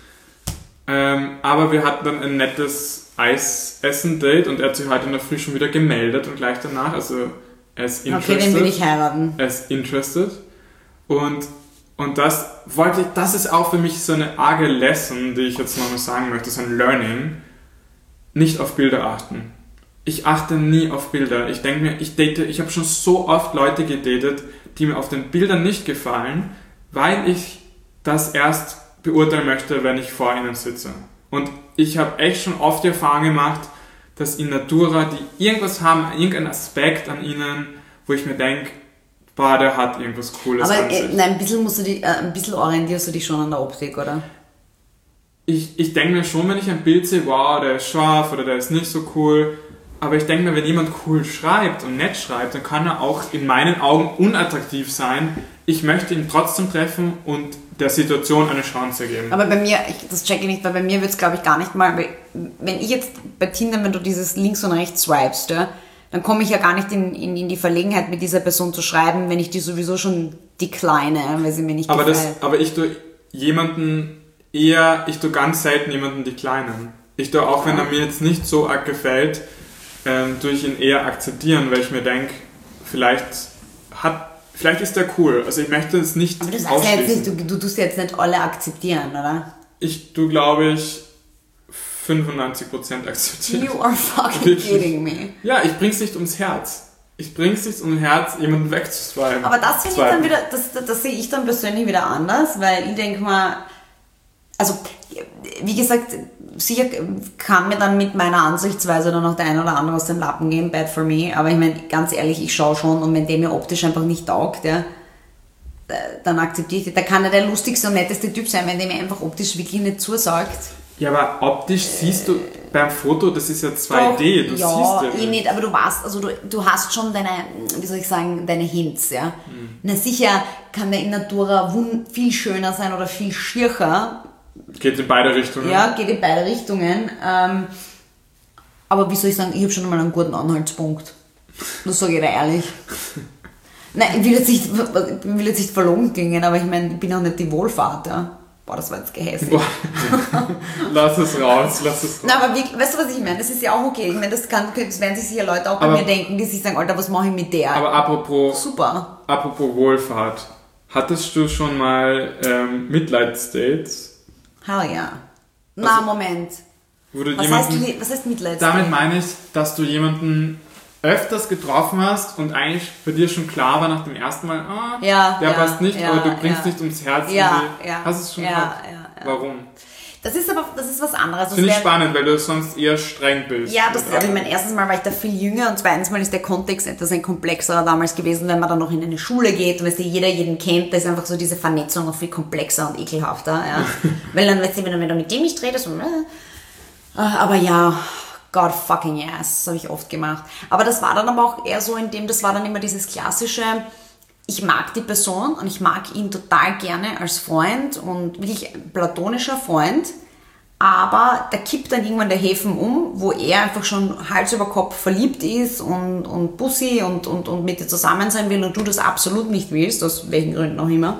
Ähm, aber wir hatten dann ein nettes Eisessen-Date und er hat sich heute in der Früh schon wieder gemeldet und gleich danach, also er ist interested. Okay, den will ich heiraten. Er ist interested. Und, und das wollte ich, das ist auch für mich so eine arge Lesson, die ich jetzt nochmal sagen möchte, so ein Learning. Nicht auf Bilder achten. Ich achte nie auf Bilder. Ich denke mir, ich date, ich habe schon so oft Leute gedatet, die mir auf den Bildern nicht gefallen, weil ich das erst beurteilen möchte, wenn ich vor ihnen sitze. Und ich habe echt schon oft die Erfahrung gemacht, dass in Natura, die irgendwas haben, irgendeinen Aspekt an ihnen, wo ich mir denke, boah, der hat irgendwas Cooles Aber an äh, sich. nein, ein bisschen, musst du dich, äh, ein bisschen orientierst du dich schon an der Optik, oder? Ich, ich denke mir schon, wenn ich ein Bild sehe, wow, der ist scharf oder der ist nicht so cool, Aber ich denke mir, wenn jemand cool schreibt und nett schreibt, dann kann er auch in meinen Augen unattraktiv sein. Ich möchte ihn trotzdem treffen und der Situation eine Chance geben. Aber bei mir, ich, das checke ich nicht, weil bei mir wird es, glaube ich, gar nicht mal, weil, wenn ich jetzt bei Tinder, wenn du dieses links und rechts swipest, ja, dann komme ich ja gar nicht in, in, in die Verlegenheit, mit dieser Person zu schreiben, wenn ich die sowieso schon decline, weil sie mir nicht aber gefällt. Das, aber ich tue jemanden eher, ich tue ganz selten jemanden declinen. Ich tue auch, wenn er mir jetzt nicht so arg gefällt, ähm, tue ich ihn eher akzeptieren, weil ich mir denke, vielleicht hat Vielleicht ist der cool. Also ich möchte es nicht aber du sagst ja jetzt nicht, du, du tust jetzt nicht alle akzeptieren, oder? Ich tu, glaube ich, fünfundneunzig Prozent akzeptieren. You are fucking kidding me. Ja, ich bring's nicht ums Herz. Ich bring's nicht ums Herz, jemanden wegzuswipen. Aber das finde ich dann wieder, das, das, das sehe ich dann persönlich wieder anders, weil ich denke mal, also wie gesagt, sicher kann mir dann mit meiner Ansichtsweise dann noch der ein oder andere aus dem Lappen gehen, bad for me, aber ich meine, ganz ehrlich, ich schaue schon und wenn der mir optisch einfach nicht taugt, ja, dann akzeptiere ich das. Da kann er der lustigste und netteste Typ sein, wenn der mir einfach optisch wirklich nicht zusagt. Ja, aber optisch siehst du beim Foto, das ist ja zwei D, du ja, siehst ja eh nicht, aber du weißt, also du, du hast schon deine, wie soll ich sagen, deine Hints, ja. Mhm. Na sicher kann der in Natura viel schöner sein oder viel schircher. Geht in beide Richtungen. Ja, geht in beide Richtungen. Ähm, aber wie soll ich sagen, ich habe schon mal einen guten Anhaltspunkt. Das sage ich dir ehrlich. Nein, ich will jetzt nicht, ich will jetzt nicht verlogen klingen, aber ich meine, ich bin auch nicht die Wohlfahrt, ja. Boah, das war jetzt gehässig. Lass es raus, lass es raus. Na, aber wie, weißt du, was ich meine? Das ist ja auch okay. Ich meine, das, kann, das werden sich sicher Leute auch bei aber, mir denken, die sich sagen, Alter, was mache ich mit der? Aber apropos, super. Apropos Wohlfahrt. Hattest du schon mal ähm, Mitleidsdates? Hell ja. Na, also, Moment. Wo du was, jemanden, heißt, was heißt Mitleidsdate? Damit meine ich, dass du jemanden öfters getroffen hast und eigentlich bei dir schon klar war nach dem ersten Mal, ah, ja, der ja, passt nicht, ja, aber du bringst ja. nicht ums Herz. Ja, ja, hast du es schon ja, gehabt? ja, ja. Warum? Das ist aber, das ist was anderes. Das finde ich spannend, weil du sonst eher streng bist. Ja, das, aber ich meine, erstens mal war ich da viel jünger und zweitens mal ist der Kontext etwas ein komplexerer damals gewesen, wenn man dann noch in eine Schule geht und weißt du, jeder jeden kennt, da ist einfach so diese Vernetzung noch viel komplexer und ekelhafter, ja. Weil dann, weißt du, wenn du mit dem nicht redest, und, äh, aber ja, God fucking yes, das habe ich oft gemacht. Aber das war dann aber auch eher so, in dem, das war dann immer dieses klassische, ich mag die Person und ich mag ihn total gerne als Freund und wirklich platonischer Freund, aber da kippt dann irgendwann der Häfen um, wo er einfach schon Hals über Kopf verliebt ist und, und Pussy und, und, und mit dir zusammen sein will und du das absolut nicht willst, aus welchen Gründen auch immer.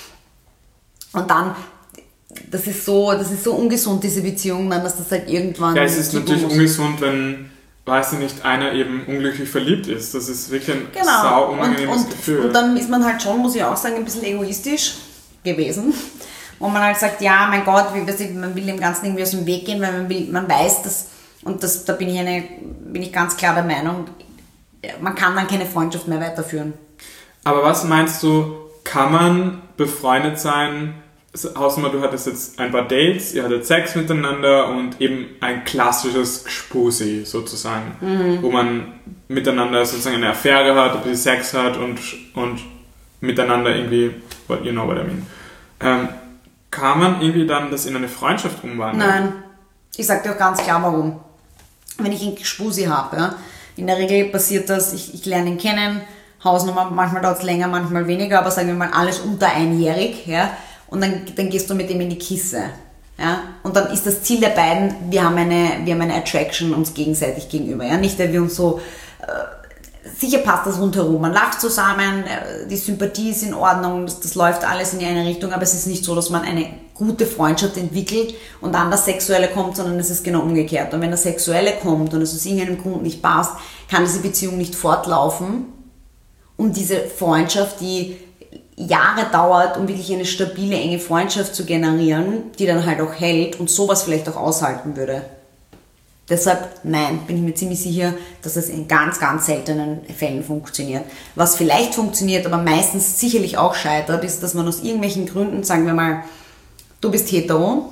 Und dann, das ist so, das ist so ungesund, diese Beziehung, dann, dass das halt irgendwann... Ja, es ist natürlich muss. ungesund, wenn, weiß ich nicht, einer eben unglücklich verliebt ist. Das ist wirklich ein genau. sau unangenehmes und, und, Gefühl. Und dann ist man halt schon, muss ich auch sagen, ein bisschen egoistisch gewesen. Wo man halt sagt, ja, mein Gott, wie, weiß ich, man will dem Ganzen irgendwie aus dem Weg gehen, weil man, will, man weiß, dass, und das, da bin ich, eine, bin ich ganz klar der Meinung, man kann dann keine Freundschaft mehr weiterführen. Aber was meinst du, kann man befreundet sein, Hausnummer, du hattest jetzt ein paar Dates, ihr hattet Sex miteinander und eben ein klassisches Gspusi sozusagen, mhm. wo man miteinander sozusagen eine Affäre hat, ein bisschen Sex hat und, und miteinander irgendwie, what you know what I mean. Ähm, kann man irgendwie dann das in eine Freundschaft umwandeln? Nein, ich sag dir auch ganz klar warum. Wenn ich einen Gspusi habe, ja, in der Regel passiert das, ich, ich lerne ihn kennen, Hausnummer, manchmal dauert es länger, manchmal weniger, aber sagen wir mal alles unter einjährig, ja, und dann, dann gehst du mit ihm in die Kiste. Ja? Und dann ist das Ziel der beiden, wir haben eine, wir haben eine Attraction uns gegenseitig gegenüber. Ja? Nicht, weil wir uns so... Äh, sicher passt das rundherum. Man lacht zusammen, äh, die Sympathie ist in Ordnung, das, das läuft alles in eine Richtung, aber es ist nicht so, dass man eine gute Freundschaft entwickelt und dann das Sexuelle kommt, sondern es ist genau umgekehrt. Und wenn das Sexuelle kommt und es aus irgendeinem Grund nicht passt, kann diese Beziehung nicht fortlaufen. Und diese Freundschaft, die Jahre dauert, um wirklich eine stabile, enge Freundschaft zu generieren, die dann halt auch hält und sowas vielleicht auch aushalten würde. Deshalb, nein, bin ich mir ziemlich sicher, dass es in ganz, ganz seltenen Fällen funktioniert. Was vielleicht funktioniert, aber meistens sicherlich auch scheitert, ist, dass man aus irgendwelchen Gründen, sagen wir mal, du bist hetero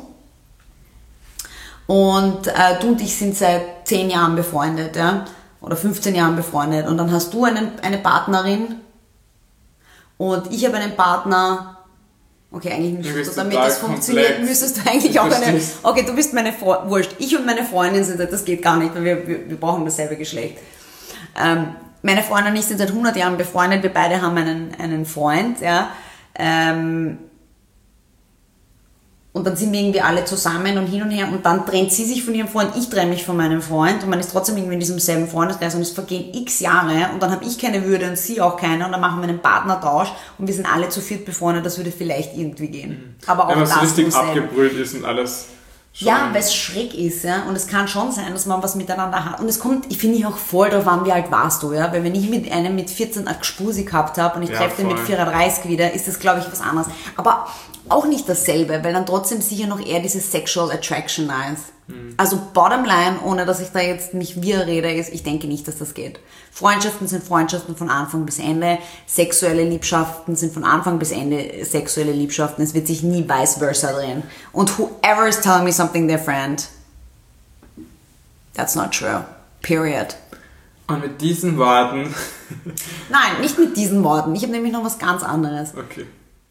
und äh, du und ich sind seit zehn Jahren befreundet, ja, oder fünfzehn Jahren befreundet und dann hast du einen, eine Partnerin, und ich habe einen Partner Okay, eigentlich müsstest bist du, damit total das funktioniert, komplex. müsstest du eigentlich auch eine... Verstehst. Okay, du bist meine Freundin, wurscht, ich und meine Freundin sind, das geht gar nicht, weil wir, wir, wir brauchen dasselbe Geschlecht. Ähm, meine Freundin und ich sind seit hundert Jahren befreundet, wir beide haben einen, einen Freund, ja. Ähm, und dann sind wir irgendwie alle zusammen und hin und her und dann trennt sie sich von ihrem Freund, ich trenne mich von meinem Freund und man ist trotzdem irgendwie in diesem selben Freundeskreis und es vergehen x Jahre und dann habe ich keine Würde und sie auch keine und dann machen wir einen Partnertausch und wir sind alle zu viert befreundet, das würde vielleicht irgendwie gehen. Aber auch Wenn man so das richtig muss sein. abgebrüht ist und alles. Schon. Ja, weil es schräg ist, ja, und es kann schon sein, dass man was miteinander hat. Und es kommt, ich finde ich auch voll drauf an, wie alt warst du, ja, weil wenn ich mit einem mit vierzehn eine Gspusi gehabt habe und ich Ja, treffe den mit voll. vierunddreißig wieder, ist das, glaube ich, was anderes. Aber auch nicht dasselbe, weil dann trotzdem sicher noch eher diese Sexual Attraction da ist. Mhm. Also bottom line, ohne dass ich da jetzt mich wir rede, ist, ich denke nicht, dass das geht. Freundschaften sind Freundschaften von Anfang bis Ende, sexuelle Liebschaften sind von Anfang bis Ende sexuelle Liebschaften, es wird sich nie vice versa drehen. Und whoever is telling me something different, that's not true. Period. Und mit diesen Worten... Nein, nicht mit diesen Worten, ich habe nämlich noch was ganz anderes. Okay.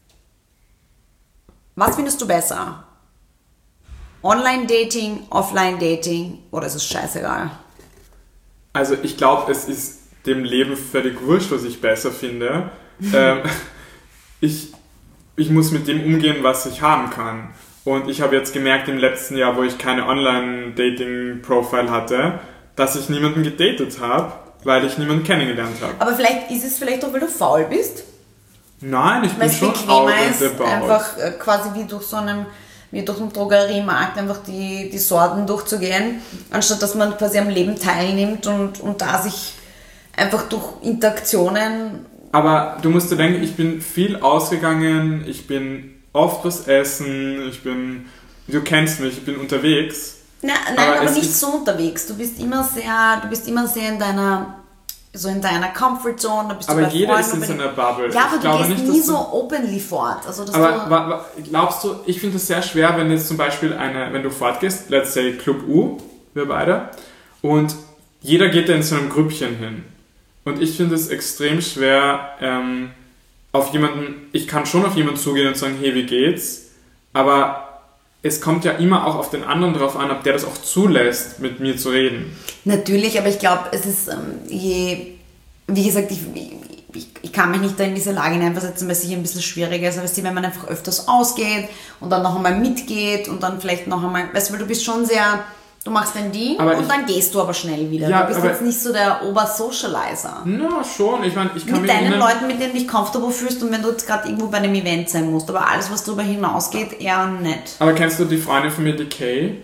Was findest du besser? Online-Dating, Offline-Dating oder ist es scheißegal? Also ich glaube, es ist dem Leben völlig wurscht, was ich besser finde. ähm, ich, ich muss mit dem umgehen, was ich haben kann. Und ich habe jetzt gemerkt im letzten Jahr, wo ich keine Online-Dating-Profile hatte, dass ich niemanden gedatet habe, weil ich niemanden kennengelernt habe. Aber vielleicht ist es vielleicht auch, weil du faul bist? Nein, ich Weil bin es schon bequemer out ist, and about. einfach äh, quasi wie durch so einen, wie durch einen Drogeriemarkt einfach die, die Sorten durchzugehen, anstatt dass man quasi am Leben teilnimmt und, und da sich einfach durch Interaktionen... Aber du musst dir denken, ich bin viel ausgegangen, ich bin oft was essen, ich bin, du kennst mich, ich bin unterwegs. Na, nein, Aber aber, es nicht ist- so unterwegs. Du bist immer sehr, du bist immer sehr in deiner, so in deiner Comfortzone. Da bist Aber du bei jeder ist Freunden in und bei seiner Bubble. den- Ja, aber Ich du glaube gehst nicht, nie dass du- so openly fort. Also, dass Aber du, wa, wa, glaubst du, ich finde es sehr schwer, wenn jetzt zum Beispiel eine, wenn du fortgehst, let's say Club U, wir beide, und jeder geht da in so einem Grüppchen hin. Und ich finde es extrem schwer, ähm, auf jemanden, ich kann schon auf jemanden zugehen und sagen, hey, wie geht's? Aber es kommt ja immer auch auf den anderen drauf an, ob der das auch zulässt, mit mir zu reden. Natürlich, aber ich glaube, es ist ähm, je, wie gesagt, ich, ich, ich kann mich nicht da in diese Lage hineinversetzen, weil es sicher ein bisschen schwieriger ist, aber weißt du, wenn man einfach öfters ausgeht und dann noch einmal mitgeht und dann vielleicht noch einmal, weißt du, weil du bist schon sehr, du machst dein Ding Aber und ich- dann gehst du aber schnell wieder. Ja, du bist aber- jetzt nicht so der Obersocializer. Na, schon. Ich meine, ich kann Mit mich deinen erinnern- Leuten, mit denen du dich comfortable fühlst und wenn du jetzt gerade irgendwo bei einem Event sein musst, aber alles, was darüber hinausgeht, eher nicht. Aber kennst du die Freundin von mir, die Kay?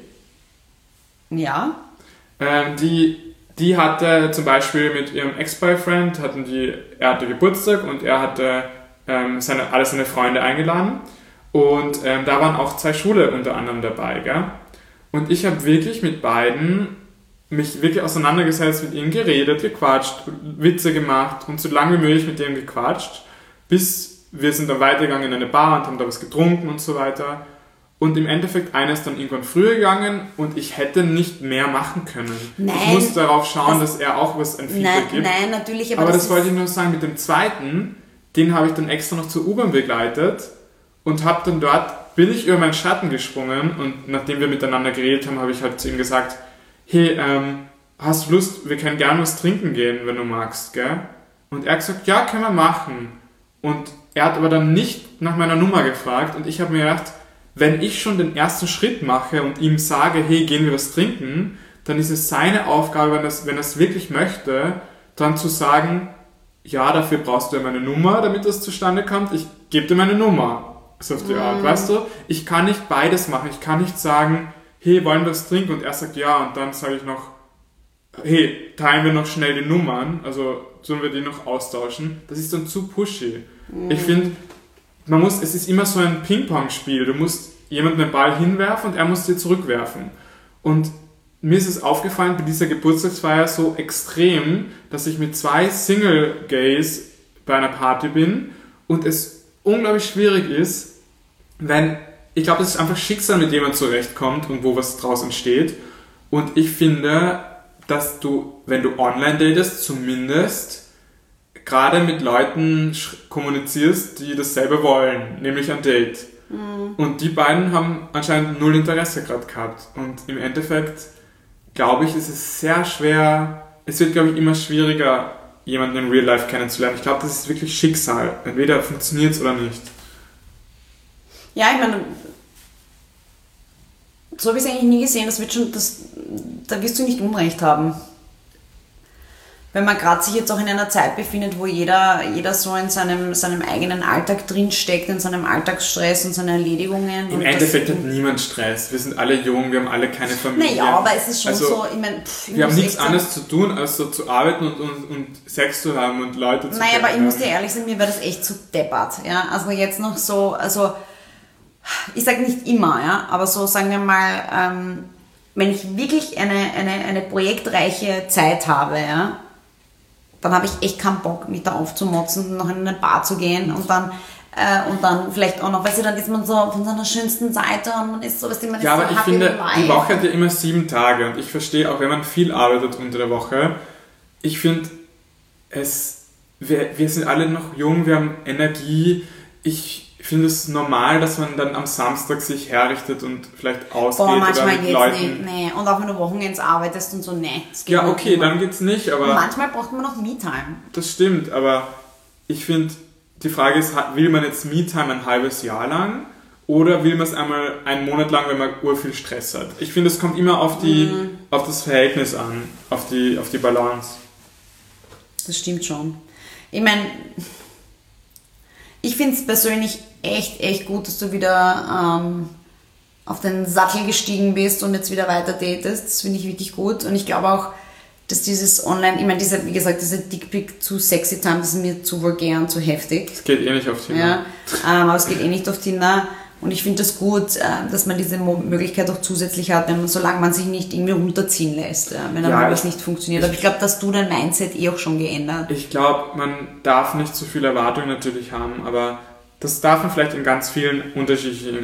Ja? Ähm, die, die hatte zum Beispiel mit ihrem Ex-Boyfriend, hatten die, er hatte Geburtstag und er hatte ähm, seine, alle seine Freunde eingeladen. Und ähm, da waren auch zwei Schwule unter anderem dabei, gell? Und ich habe wirklich mit beiden mich wirklich auseinandergesetzt, mit ihnen geredet, gequatscht, Witze gemacht und so lange wie möglich mit denen gequatscht, bis wir sind dann weitergegangen in eine Bar und haben da was getrunken und so weiter. Und im Endeffekt, einer ist dann irgendwann früher gegangen und ich hätte nicht mehr machen können. Nein, ich musste darauf schauen, das- dass er auch was ein Nein, Feedback gibt. nein, natürlich, aber, Aber das, ist- wollte ich nur sagen, mit dem zweiten, den habe ich dann extra noch zur U-Bahn begleitet und habe dann dort, bin ich über meinen Schatten gesprungen und nachdem wir miteinander geredet haben, habe ich halt zu ihm gesagt, hey, ähm, hast du Lust, wir können gerne was trinken gehen, wenn du magst, gell? Und er hat gesagt, ja, können wir machen. Und er hat aber dann nicht nach meiner Nummer gefragt und ich habe mir gedacht, wenn ich schon den ersten Schritt mache und ihm sage, hey, gehen wir was trinken, dann ist es seine Aufgabe, wenn er es wenn er es wirklich möchte, dann zu sagen, ja, dafür brauchst du ja meine Nummer, damit das zustande kommt, ich gebe dir meine Nummer. So auf die Art, weißt du? Ich kann nicht beides machen. Ich kann nicht sagen, hey, wollen wir was trinken? Und er sagt ja und dann sage ich noch, hey, teilen wir noch schnell die Nummern, also sollen wir die noch austauschen? Das ist dann zu pushy. Ich finde, man muss, es ist immer so ein Ping-Pong-Spiel. Du musst jemandem den Ball hinwerfen und er muss dir zurückwerfen. Und mir ist es aufgefallen bei dieser Geburtstagsfeier so extrem, dass ich mit zwei Single-Gays bei einer Party bin und es unglaublich schwierig ist, wenn, ich glaube, das ist einfach Schicksal, mit dem man zurechtkommt und wo was draus entsteht. Und ich finde, dass du, wenn du online datest, zumindest gerade mit Leuten kommunizierst, die dasselbe wollen, nämlich ein Date. Mhm. Und die beiden haben anscheinend null Interesse gerade gehabt. Und im Endeffekt, glaube ich, ist es sehr schwer, es wird, glaube ich, immer schwieriger, jemanden im Real Life kennenzulernen. Ich glaube, das ist wirklich Schicksal. Entweder funktioniert es oder nicht. Ja, ich meine, so habe ich es eigentlich nie gesehen. Das wird schon, das, da wirst du nicht Unrecht haben. Wenn man gerade sich jetzt auch in einer Zeit befindet, wo jeder, jeder so in seinem, seinem eigenen Alltag drinsteckt, in seinem Alltagsstress und seinen Erledigungen. Im Endeffekt hat niemand Stress. Wir sind alle jung, wir haben alle keine Familie. Naja, aber es ist schon also, so, ich meine... Ich wir haben nichts anderes zu tun, als so zu arbeiten und, und, und Sex zu haben und Leute zu Naja, aber ich muss dir ehrlich sagen, mir war das echt zu deppert. Ja? Also jetzt noch so, also ich sage nicht immer, ja, aber so sagen wir mal, ähm, wenn ich wirklich eine, eine, eine projektreiche Zeit habe, ja, dann habe ich echt keinen Bock, mich da aufzumotzen, noch in eine Bar zu gehen und dann, äh, und dann vielleicht auch noch, weißt du, dann ist man so von seiner schönsten Seite und man ist so, weißt du, man ist ja, so aber ich happy finde, life. die Woche hat ja immer sieben Tage und ich verstehe auch, wenn man viel arbeitet unter der Woche, ich finde, es, wir, wir sind alle noch jung, wir haben Energie, ich finde es normal, dass man dann am Samstag sich herrichtet und vielleicht ausgeht Boah, oder mit geht's Leuten... nicht, nee. Und auch wenn du Wochenends arbeitest und so, nee. Ja, okay, immer. Dann geht's nicht, aber... Und manchmal braucht man noch Me-Time. Das stimmt, aber ich finde, die Frage ist, will man jetzt Me-Time ein halbes Jahr lang oder will man es einmal einen Monat lang, wenn man urviel Stress hat? Ich finde, es kommt immer auf, die, mm. auf das Verhältnis an, auf die, auf die Balance. Das stimmt schon. Ich meine... Ich finde es persönlich echt, echt gut, dass du wieder ähm, auf den Sattel gestiegen bist und jetzt wieder weiter datest. Das finde ich wirklich gut. Und ich glaube auch, dass dieses Online, ich meine, diese, wie gesagt, diese Dickpick zu sexy time, das ist mir zu vulgär und zu heftig. Es geht eh nicht auf Tinder. Ja, ähm, aber es geht eh nicht auf Tinder. Und ich finde das gut, äh, dass man diese Möglichkeit auch zusätzlich hat, wenn man, solange man sich nicht irgendwie runterziehen lässt, ja, wenn dann ja, wirklich nicht funktioniert. Aber ich glaube, dass du dein Mindset eh auch schon geändert. Ich glaube, man darf nicht zu viel Erwartungen natürlich haben, aber das darf man vielleicht in ganz vielen unterschiedlichen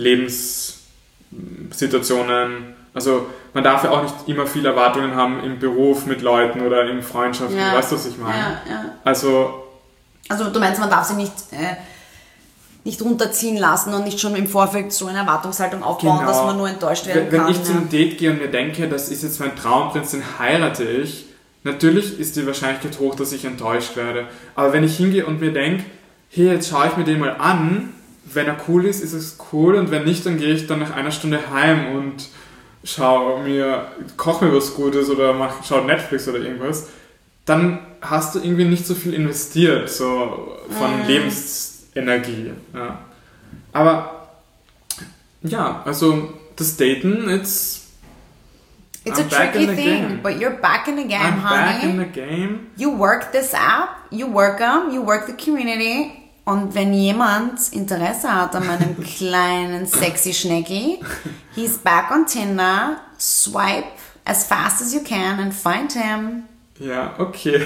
Lebenssituationen. Also man darf ja auch nicht immer viel Erwartungen haben im Beruf mit Leuten oder in Freundschaften. Ja. Weißt du, was ich meine? Ja, ja. Also, also du meinst, man darf sie nicht... Äh, nicht runterziehen lassen und nicht schon im Vorfeld so eine Erwartungshaltung aufbauen, genau. Dass man nur enttäuscht werden wenn, kann. Wenn ich ja. zum Date gehe und mir denke, das ist jetzt mein Traumprinz, den heirate ich, natürlich ist die Wahrscheinlichkeit hoch, dass ich enttäuscht werde. Aber wenn ich hingehe und mir denke, hey, jetzt schaue ich mir den mal an, wenn er cool ist, ist es cool und wenn nicht, dann gehe ich dann nach einer Stunde heim und schau mir, koch mir was Gutes oder mach, schau Netflix oder irgendwas, dann hast du irgendwie nicht so viel investiert, so von mm. Lebens Energie, ja. Aber ja, also das Daten, it's It's I'm a tricky thing, but you're back in the game, I'm honey. Back in the game. You work this app, you work them, you work the community. Und wenn jemand Interesse hat an meinem kleinen sexy Schnecki, he's back on Tinder. Swipe as fast as you can and find him. Ja, okay.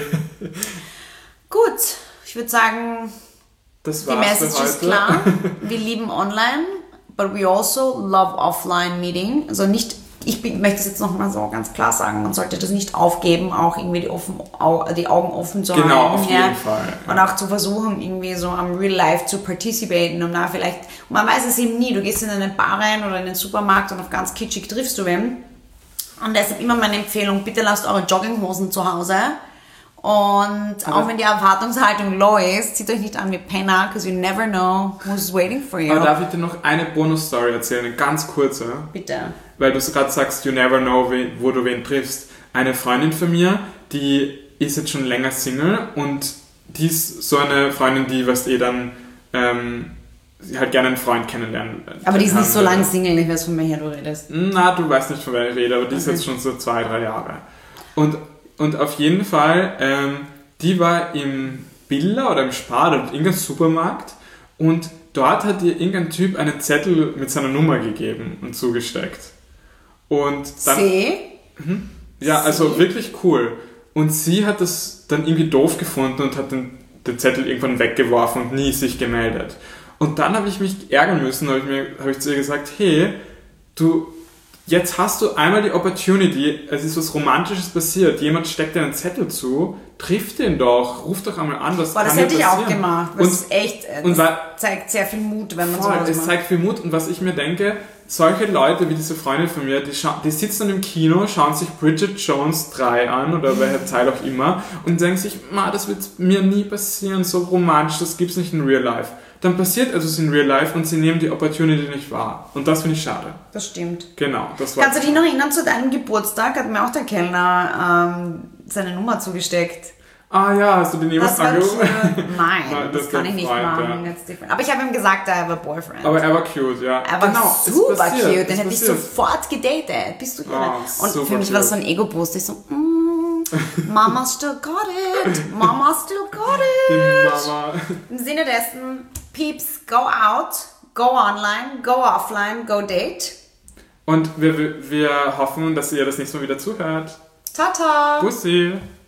Gut, ich würde sagen. Das die Message ist klar, wir lieben online, but we also love offline meeting. Also nicht, ich bin, möchte es jetzt nochmal so ganz klar sagen, man sollte das nicht aufgeben, auch irgendwie die, offen, die Augen offen zu halten. Genau, auf jeden ja. Fall. Ja. Und auch zu versuchen, irgendwie so am Real Life zu participaten. Und da vielleicht, und man weiß es eben nie, du gehst in eine Bar rein oder in den Supermarkt und auf ganz kitschig triffst du wen. Und deshalb immer meine Empfehlung, bitte lasst eure Jogginghosen zu Hause. Und aber auch wenn die Erwartungshaltung low ist, zieht euch nicht an wie Penner, because you never know who's waiting for you. Aber darf ich dir noch eine Bonus-Story erzählen, eine ganz kurze? Bitte. Weil du gerade sagst, you never know, wo du wen triffst. Eine Freundin von mir, die ist jetzt schon länger Single und die ist so eine Freundin, die, was eh dann, ähm, sie halt gerne einen Freund kennenlernen. Aber die ist nicht so lange Single, ich weiß, von welcher du redest. Na, du weißt nicht, von welcher ich rede, aber die okay. ist jetzt schon so zwei, drei Jahre. Und Und auf jeden Fall, ähm, die war im Billa oder im Spar oder in irgendeinem Supermarkt und dort hat ihr irgendein Typ einen Zettel mit seiner Nummer gegeben und zugesteckt. Und dann... Sie? Mhm, ja, also Sie? wirklich cool. Und sie hat das dann irgendwie doof gefunden und hat den, den Zettel irgendwann weggeworfen und nie sich gemeldet. Und dann habe ich mich ärgern müssen, habe ich, mir, hab ich zu ihr gesagt, hey, du... jetzt hast du einmal die Opportunity, es ist was Romantisches passiert, jemand steckt dir einen Zettel zu, triff den doch, ruf doch einmal an, was Boah, das kann hätte dir ich auch passieren? gemacht. Das Und, ist echt, das und weil, zeigt sehr viel Mut, wenn man voll, sowas es macht. zeigt viel Mut und was ich mir denke, solche Leute wie diese Freundin von mir, die, scha- die sitzen dann im Kino, schauen sich Bridget Jones drei an oder welcher Teil auch immer und denken sich, ma, das wird mir nie passieren, so romantisch, das gibt's nicht in Real Life. Dann passiert etwas in Real Life und sie nehmen die Opportunity nicht wahr. Und das finde ich schade. Das stimmt. Genau, das war. Kannst du dich noch erinnern, zu deinem Geburtstag hat mir auch der Kellner ähm, seine Nummer zugesteckt. Ah ja, hast du den jemals Das war angerufen? cute. Nein, Nein, das, das kann ist ich nicht Freund, machen. ja. That's different. Aber ich habe ihm gesagt, I have a boyfriend. Aber er war cute, ja. Er war genau, es super passiert, cute, es den hätte ich passiert. sofort gedatet. Bist du irre? Ah, Und super für mich war es so cute. ein Ego-Boost. Ich so, mm, Mama still got it. Mama still got Die it. Mama. Im Sinne dessen, Peeps, go out, go online, go offline, go date. Und wir, wir hoffen, dass ihr das nächste Mal wieder zuhört. Tata. Bussi.